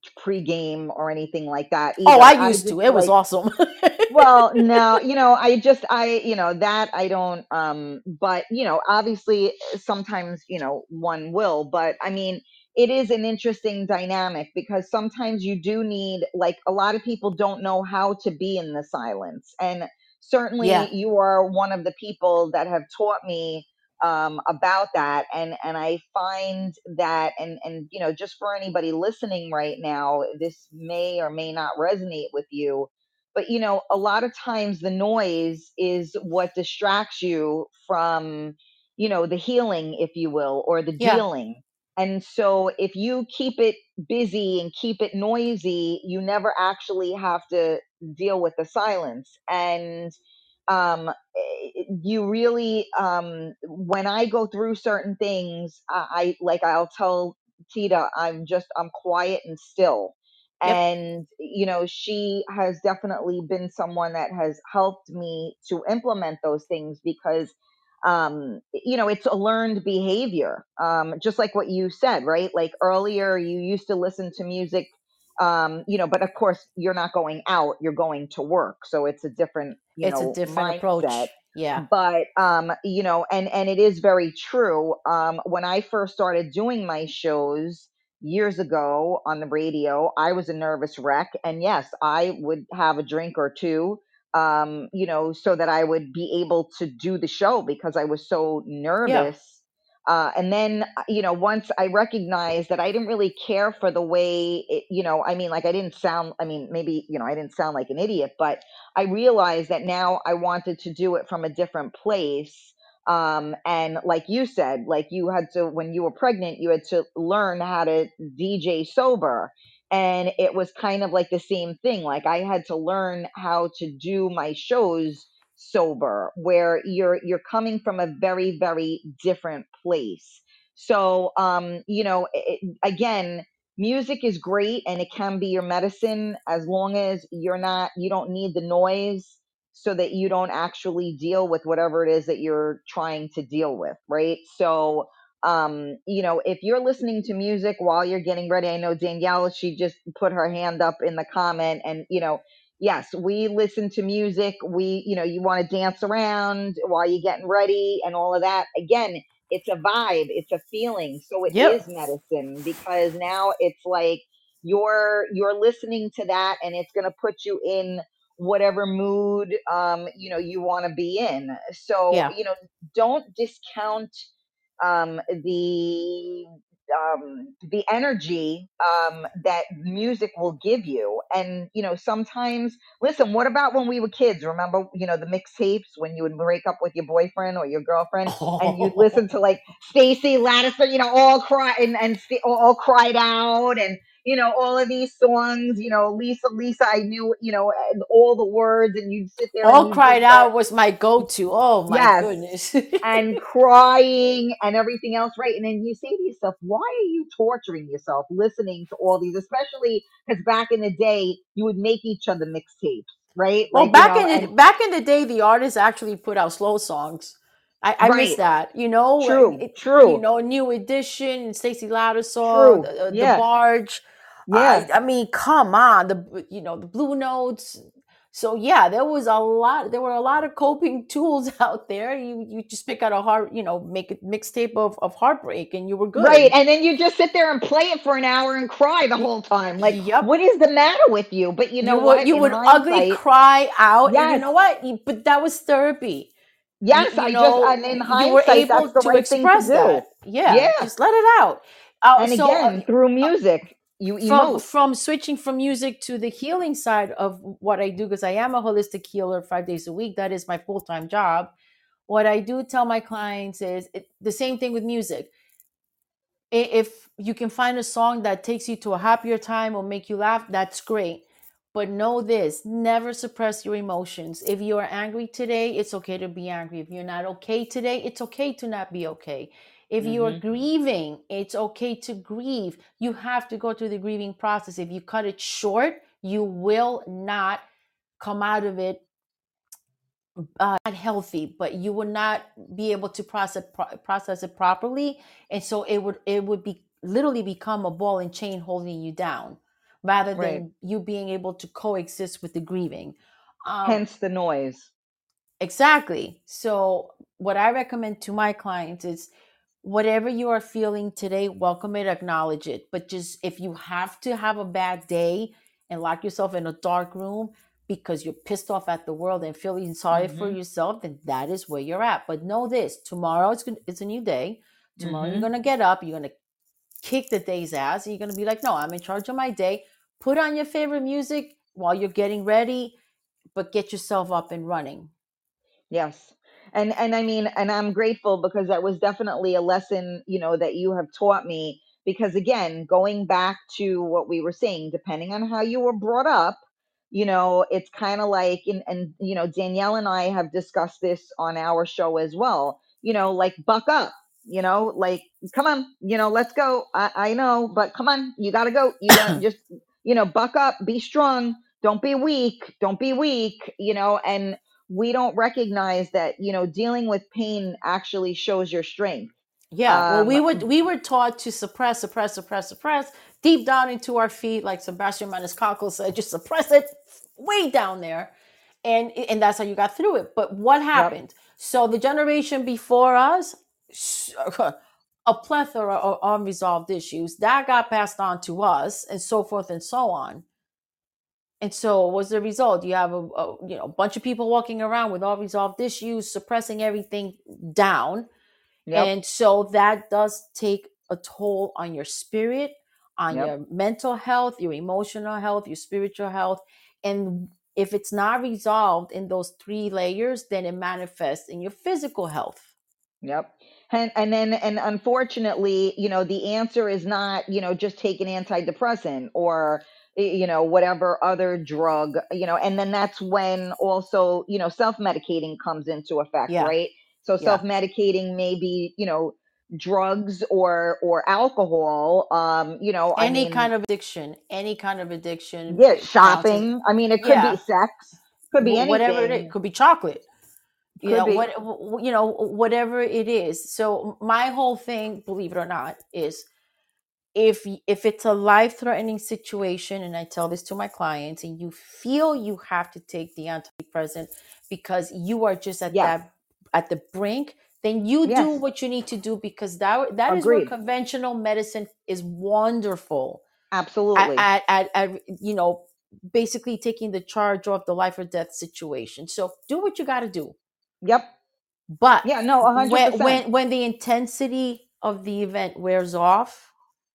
pregame or anything like that Oh, I either. I used just to. It was like, awesome. well, no, you know, I just, I, you know, that I don't, um, but, you know, obviously sometimes, you know, one will, but I mean, it is an interesting dynamic because sometimes you do need, like, a lot of people don't know how to be in the silence. And Yeah. certainly you are one of the people that have taught me um about that, and and I find that, and and you know, just for anybody listening right now, this may or may not resonate with you, but you know, a lot of times the noise is what distracts you from, you know, the healing, if you will, or the Yeah. dealing. And so if you keep it busy and keep it noisy, you never actually have to deal with the silence. And um eh, you really, um when I go through certain things, i, I like, I'll tell Tita, i'm just I'm quiet and still. Yep. And you know, she has definitely been someone that has helped me to implement those things because um you know, it's a learned behavior, um just like what you said, right? Like earlier you used to listen to music, um you know, but of course you're not going out, you're going to work, so it's a different, you It's a know, different mindset. approach. Yeah. But um you know, and and it is very true. Um when I first started doing my shows years ago on the radio, I was a nervous wreck, and yes, I would have a drink or two, um you know, so that I would be able to do the show because I was so Yeah. nervous. Uh, and then, uh, you know, once I recognized that I didn't really care for the way it, you know, I mean, like, I didn't sound, I mean, maybe, you know, I didn't sound like an idiot, but I realized that now I wanted to do it from a different place. Um, and like you said, like you had to, when you were pregnant, you had to learn how to D J sober. And it was kind of like the same thing. Like I had to learn how to do my shows sober, where you're you're coming from a very, very different place. So um you know, it, again, music is great and it can be your medicine as long as you're not, you don't need the noise, so that you don't actually deal with whatever it is that you're trying to deal with, right? So um you know, if you're listening to music while you're getting ready, I know Danielle, she just put her hand up in the comment, and you know, yes, we listen to music. We, you know, you want to dance around while you're getting ready and all of that. Again, it's a vibe, it's a feeling. So it is Yep. medicine because now it's like you're you're listening to that and it's going to put you in whatever mood um you know you want to be in. So, Yeah. you know, don't discount um the um the energy um that music will give you. And you know, sometimes, listen, what about when we were kids? Remember, you know, the mixtapes when you would break up with your boyfriend or your girlfriend and you'd listen to like Stacy Lattiser, you know, all cry and, and st- all cried out, and you know, all of these songs, you know, Lisa, Lisa, I knew, you know, and all the words, and you'd sit there and All you just cried start, out was my go-to. Oh my yes, goodness. and crying and everything else, right? And then you say to yourself, why are you torturing yourself listening to all these? Especially because back in the day, you would make each other mixtapes, right? Well, Like, you back know, in the and back in the day, the artists actually put out slow songs. I, I miss right, that. You know, true, it, you true, know, New Edition, Stacey Lauder song, true. the, uh, the Yeah, Barge. yeah. I I mean, come on, the you know the Blue Notes. So yeah, there was a lot. There were a lot of coping tools out there. You you just pick out a heart, you know, make a mixtape of of heartbreak, and you were Right. good. And then you just sit there and play it for an hour and cry the Y- whole time. Like, Yep. what is the matter with you? But you know You would what? you In would ugly hindsight, cry out, and you yes, know what? You- But that was therapy. you, yes, you I just, know and in you were hindsight, that's able the to right thing to express do. that. Yeah, Yeah. just let it out. Uh, And so uh, again, through uh, music, you from emote. from switching from music to the healing side of what I do, because I am a holistic healer five days a week. That is my full-time job. What I do tell my clients is it, the same thing with music. If you can find a song that takes you to a happier time or make you laugh, that's great. But know this, never suppress your emotions. If you are angry today, it's okay to be angry. If you're not okay today, it's okay to not be okay. If you are Hmm. grieving, it's okay to grieve. You have to go through the grieving process. If you cut it short, you will not come out of it uh, not healthy, but you would not be able to process pro- process it properly, and so it would it would be literally become a ball and chain holding you down, rather Right. than you being able to coexist with the grieving. Um, Hence the noise. exactly. So what I recommend to my clients is whatever you are feeling today, welcome it, acknowledge it. But just if you have to have a bad day and lock yourself in a dark room because you're pissed off at the world and feeling sorry for Hmm. yourself, then that is where you're at. But know this, tomorrow it's, it's a new day. Tomorrow you're Hmm. going to get up, you're going to kick the day's ass. And you're going to be like, no, I'm in charge of my day. Put on your favorite music while you're getting ready, but get yourself up and running. Yes. And and I mean, and I'm grateful because that was definitely a lesson, you know, that you have taught me. Because again, going back to what we were saying, depending on how you were brought up, you know, it's kind of like, and, and you know, Danielle and I have discussed this on our show as well. You know, like buck up, you know, like come on, you know, let's go. I, I know, but come on, you gotta go. You got just, you know, buck up, be strong, don't be weak, don't be weak, you know, and we don't recognize that, you know, dealing with pain actually shows your strength. Yeah, well, um we would we were taught to suppress, suppress, suppress, suppress deep down into our feet, like Sebastian Maniscalco said, just suppress it way down there, and and that's how you got through it. But what yep, happened? So the generation before us, a plethora of unresolved issues that got passed on to us, and so forth and so on. And so, what's the result? You have a, a you know bunch of people walking around with unresolved issues, suppressing everything down, yep, and so that does take a toll on your spirit, on yep, your mental health, your emotional health, your spiritual health. And if it's not resolved in those three layers, then it manifests in your physical health. yep. And and then and unfortunately, you know, the answer is not, you know, just take an antidepressant or you know, whatever other drug, you know, and then that's when also, you know, self-medicating comes into effect, Yeah. right? So Yeah. self-medicating may be, you know, drugs or or alcohol. Um, you know, I Any mean, kind of addiction, any kind of addiction yeah, it counts as, shopping. I mean, it could be yeah, sex, could be whatever it is. anything, Could be chocolate, you could know, be. what, you know, whatever it is. So my whole thing, believe it or not, is if if it's a life-threatening situation, and I tell this to my clients, and you feel you have to take the antidepressant because you are just at Yes. that at the brink, then you do Yes. what you need to do, because that that is where Agreed. conventional medicine is wonderful at, Absolutely. at, at, at you know, basically taking the charge of the life or death situation. So do what you got to do. Yep. But Yeah, no, a hundred when percent. when when the intensity of the event wears off,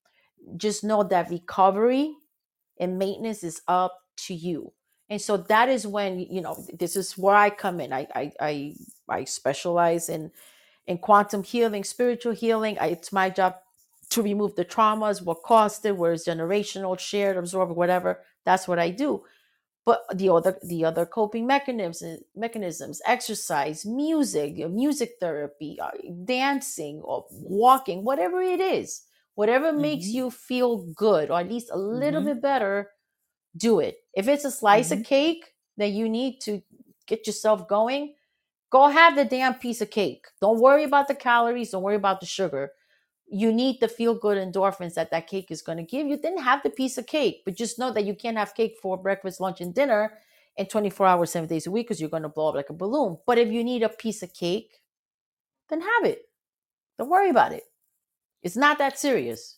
just know that recovery and maintenance is up to you. And so that is when, you know, this is where I come in. I I I, I specialize in in quantum healing, spiritual healing. I, it's my job to remove the traumas, what caused it, where it's generational, shared, absorbed, whatever. That's what I do. But the other the other coping mechanisms mechanisms, exercise, music, music therapy, uh, dancing, or walking, whatever it is, whatever makes Mm-hmm. you feel good, or at least a little Mm-hmm. bit better, do it. If it's a slice Mm-hmm. of cake that you need to get yourself going, go have the damn piece of cake. Don't worry about the calories, don't worry about the sugar. You need the feel good endorphins that that cake is going to give you. Then have the piece of cake, but just know that you can't have cake for breakfast, lunch, and dinner in twenty-four hours, seven days a week, because you're going to blow up like a balloon. But if you need a piece of cake, then have it. Don't worry about it. It's not that serious.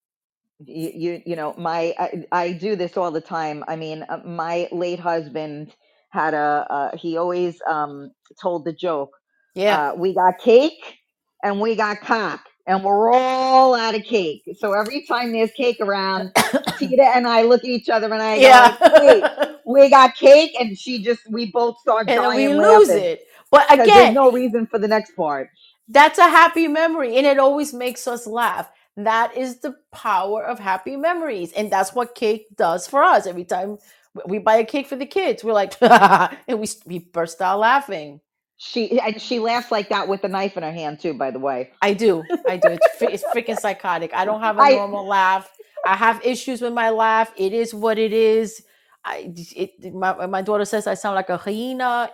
You, you, you know, my, I, I do this all the time. I mean, uh, my late husband had a, uh, he always um, told the joke, Yeah. uh, we got cake and we got cock, and we're all out of cake. So every time there's cake around, Tita and I look at each other and I go like, wait, Yeah. we got cake, and she just, we both start And then we dying lose laughing it. But because there's again, no reason for the next part. that's a happy memory, and it always makes us laugh. That is the power of happy memories, and that's what cake does for us. Every time we buy a cake for the kids, we're like, and we we burst out laughing. She, and she laughs like that with a knife in her hand too, by the way. I do, I do. It's it's freaking psychotic. I don't have a I normal laugh. I have issues with my laugh. It is what it is. I it, my my daughter says I sound like a hyena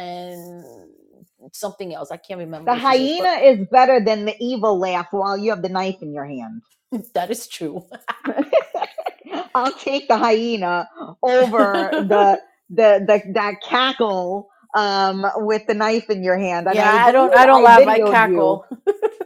and something else. I can't remember The what she says, but hyena is better than the evil laugh while you have the knife in your hand. that is true. I'll take the hyena over the the the that cackle um with the knife in your hand. And Yeah, I I don't believe I don't I laugh. I videoed you. cackle.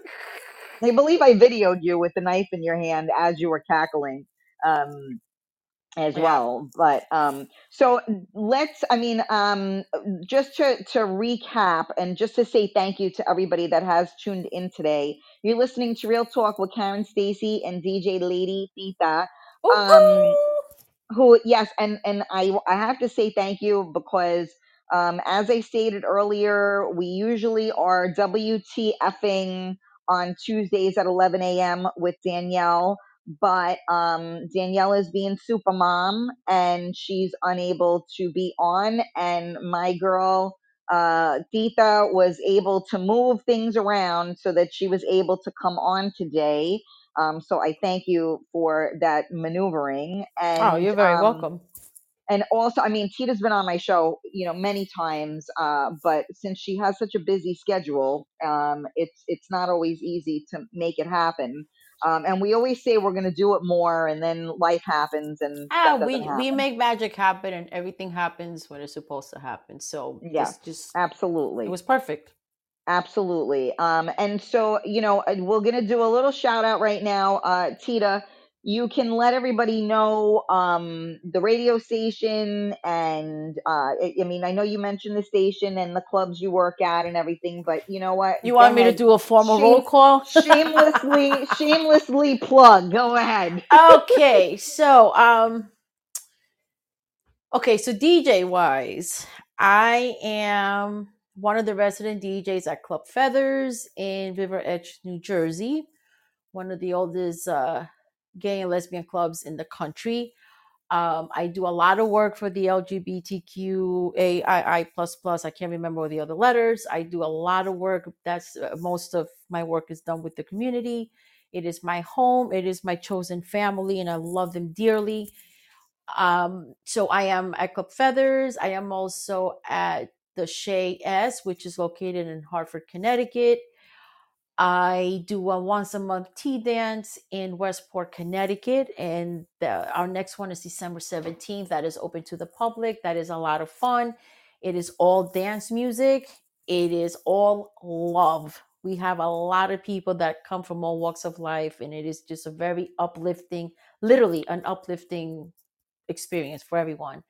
I believe I videoed you with the knife in your hand as you were cackling. Um as Yeah. well. But um so let's, I mean, um just to to recap and just to say thank you to everybody that has tuned in today. You're listening to Real Talk with Karen Stacy and D J Lady Tita. Ooh, Um ooh. who, yes, and and I I have to say thank you because um as I stated earlier, we usually are WTFing on Tuesdays at eleven a.m. with Danielle, but um Danielle is being super mom and she's unable to be on, and my girl uh Tita was able to move things around so that she was able to come on today. Um, so I thank you for that maneuvering. Oh, And you're very um, welcome. and also, I mean, Tita's been on my show, you know, many times, uh, but since she has such a busy schedule, um, it's it's not always easy to make it happen. Um, and we always say we're going to do it more, and then life happens, and stuff Ah, doesn't we we happen. make magic happen, and everything happens when it's supposed to happen. So Yes, this just it absolutely. was perfect. Absolutely. Um, and so, you know, uh, we're going to do a little shout out right now. Uh, Tita, you can let everybody know um, the radio station. And uh, I, I mean, I know you mentioned the station and the clubs you work at and everything, but you know what? You Go want me to ahead. do a formal roll Shame, call? shamelessly, shamelessly plug. Go ahead. Okay, so um okay, so D J wise, I am one of the resident D Js at Club Feathers in River Edge, New Jersey, one of the oldest uh, gay and lesbian clubs in the country. Um, I do a lot of work for the L G B T Q A I I plus plus. I can't remember all the other letters. I do a lot of work. That's uh, most of my work is done with the community. It is my home. It is my chosen family, and I love them dearly. Um, so I am at Club Feathers. I am also at the Shea S, which is located in Hartford, Connecticut. I do a once a month tea dance in Westport, Connecticut, and the, our next one is December seventeenth. That is open to the public. That is a lot of fun. It is all dance music. It is all love. We have a lot of people that come from all walks of life, and it is just a very uplifting, literally an uplifting experience for everyone.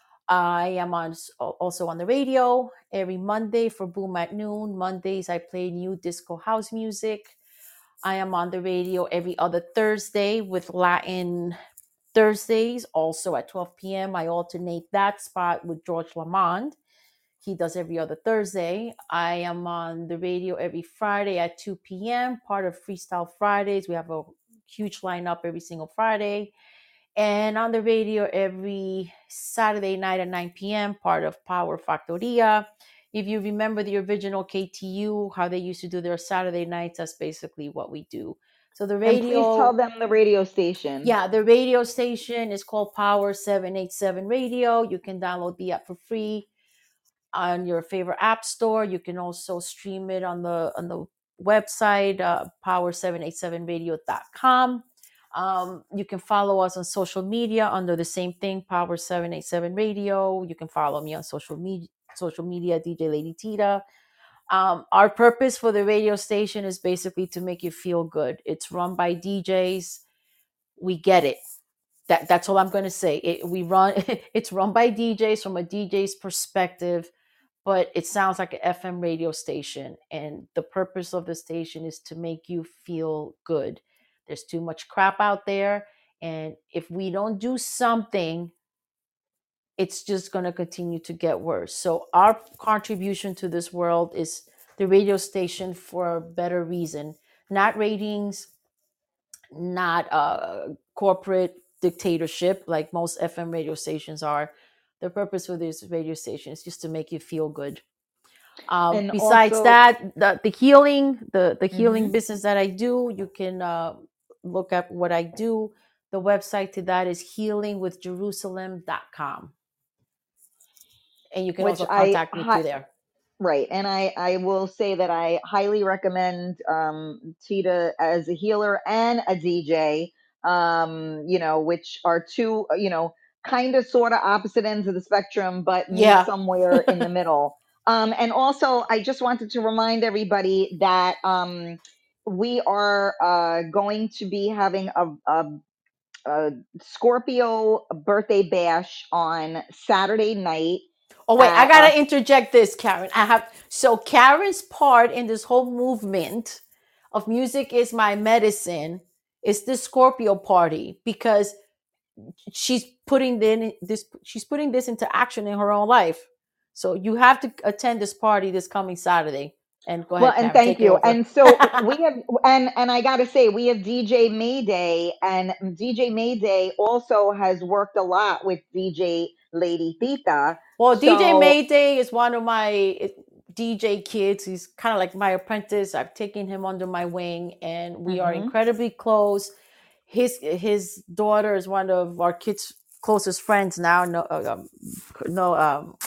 I am on also on the radio every Monday for Boom at Noon. Mondays I play new disco house music. I am on the radio every other Thursday with Latin Thursdays, also at twelve p.m. I alternate that spot with George Lamond. He does every other Thursday. I am on the radio every Friday at two p.m., part of Freestyle Fridays. We have a huge lineup every single Friday. And on the radio every Saturday night at nine p.m., part of Power Factoria. If you remember the original K T U, how they used to do their Saturday nights, that's basically what we do. So the And please radio, tell them the radio station. yeah, the radio station is called Power seven eighty-seven Radio. You can download the app for free on your favorite app store. You can also stream it on the on the website, uh, power seven eighty-seven radio dot com. Um, you can follow us on social media under the same thing, Power seven eighty-seven Radio. You can follow me on social media, social media, D J Lady Tita. Um, our purpose for the radio station is basically to make you feel good. It's run by D Js. We get it. That that's all I'm going to say. It, we run. It's run by D Js from a D J's perspective, but it sounds like an F M radio station. And the purpose of the station is to make you feel good. There's too much crap out there. And if we don't do something, it's just going to continue to get worse. So our contribution to this world is the radio station for a better reason, not ratings, not uh, corporate dictatorship like most F M radio stations are. The purpose of this radio station is just to make you feel good. Um, And besides also, that, the, the healing, the, the healing Mhm. business that I do, you can uh, look up what I do. The website to that is healing with jerusalem dot com. And you can which also I contact me hi- through there. right, and I I will say that I highly recommend um, Tita as a healer and a D J. Um, you know, which are two you know kind of sort of opposite ends of the spectrum, but meet Yeah. somewhere in the middle. Um, and also, I just wanted to remind everybody that um, we are uh, going to be having a, a a Scorpio birthday bash on Saturday night Oh wait, I at uh, gotta interject this, Karen. I have so Karen's part in this whole movement of music is my medicine is the Scorpio party because she's putting in this she's putting this into action in her own life. So you have to attend this party this coming Saturday. And go well, ahead, and Karen, thank take it you. over. And so we have, and and I got to say, we have D J Mayday, and D J Mayday also has worked a lot with D J Lady Theta. Well, D J So Mayday is one of my D J kids. He's kind of like my apprentice. I've taken him under my wing, and we are Mhm. incredibly close. His his daughter is one of our kids' closest friends now. No, uh, um, no, um,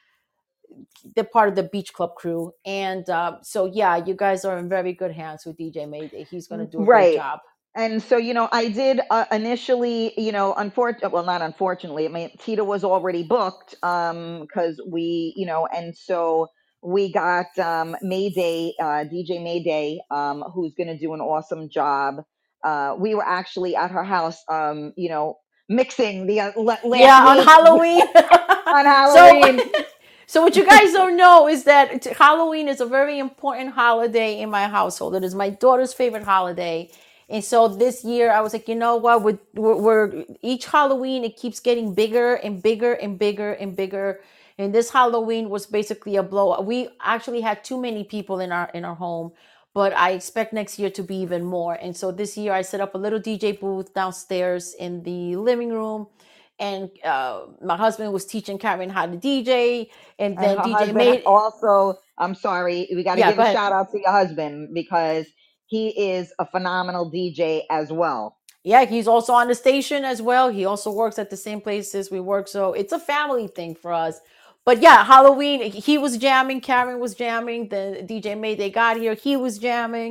they're part of the beach club crew, and uh, so yeah, you guys are in very good hands with D J Mayday. He's going to do a great right. job. And so, you know, I did uh, initially, you know, unfortunately, well, not unfortunately, I mean, Tita was already booked um, because we, you know, and so we got um, Mayday, uh, D J Mayday, um, who's going to do an awesome job. Uh, we were actually at her house, um, you know, mixing the uh, la- last Yeah, on week Halloween. on Halloween. So, so what you guys don't know is that t- Halloween is a very important holiday in my household. It is my daughter's favorite holiday. And so this year I was like, you know what? We're, we're, we're each Halloween, it keeps getting bigger and bigger and bigger and bigger. And this Halloween was basically a blow. We actually had too many people in our in our home, but I expect next year to be even more. And so this year I set up a little D J booth downstairs in the living room. And uh, my husband was teaching Karen how to D J, and And then her D J husband made. also, I'm sorry, we got to Yeah, give go a ahead. shout out to your husband because he is a phenomenal D J as well. Yeah, he's also on the station as well. He also works at the same places we work, so it's a family thing for us. But yeah, Halloween, he was jamming, Karen was jamming. The D J made they got here, he was jamming.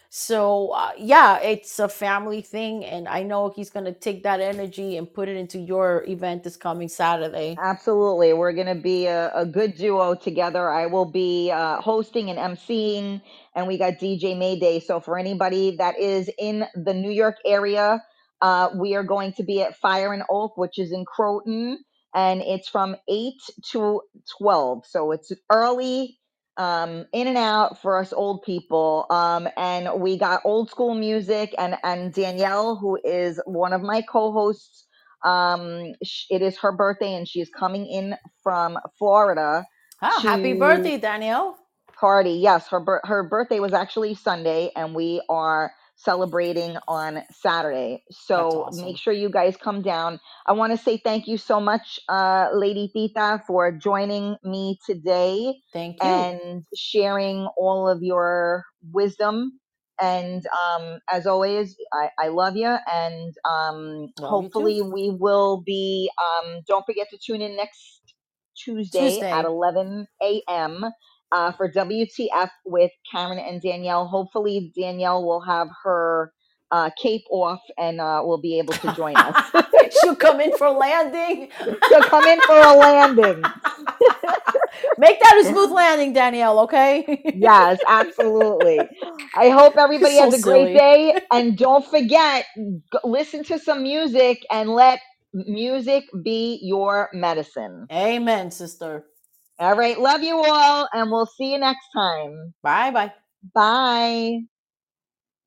So uh, yeah, it's a family thing, and I know he's gonna take that energy and put it into your event this coming Saturday. Absolutely. We're going to be a, a good duo together. I will be uh, hosting and emceeing, and we got D J Mayday. So, for anybody that is in the New York area, uh, we are going to be at Fire and Oak, which is in Croton, and it's from eight to twelve. So, it's early, um, in and out for us old people. Um, and we got old school music, and, and Danielle, who is one of my co hosts, um, sh- it is her birthday, and she is coming in from Florida Oh, happy to birthday, Danielle. party. Yes, her bir- her birthday was actually Sunday, and we are celebrating on Saturday. That's So make awesome. sure you guys come down. I want to say thank you so much, uh, Lady Tita, for joining me today Thank you. and sharing all of your wisdom. And um, as always, I, I love you. And um, Love you too. hopefully, we will be. Um, don't forget to tune in next Tuesday at Tuesday. eleven a.m. Uh, for W T F with Karen and Danielle. Hopefully, Danielle will have her uh, cape off and uh, will be able to join us. She'll come in for landing. She'll come in for a landing. Make that a smooth landing, Danielle, okay? Yes, absolutely. I hope everybody So has a great silly. day. And don't forget, g- listen to some music and let music be your medicine. Amen, sister. All right. Love you all. And we'll see you next time. Bye bye. Bye.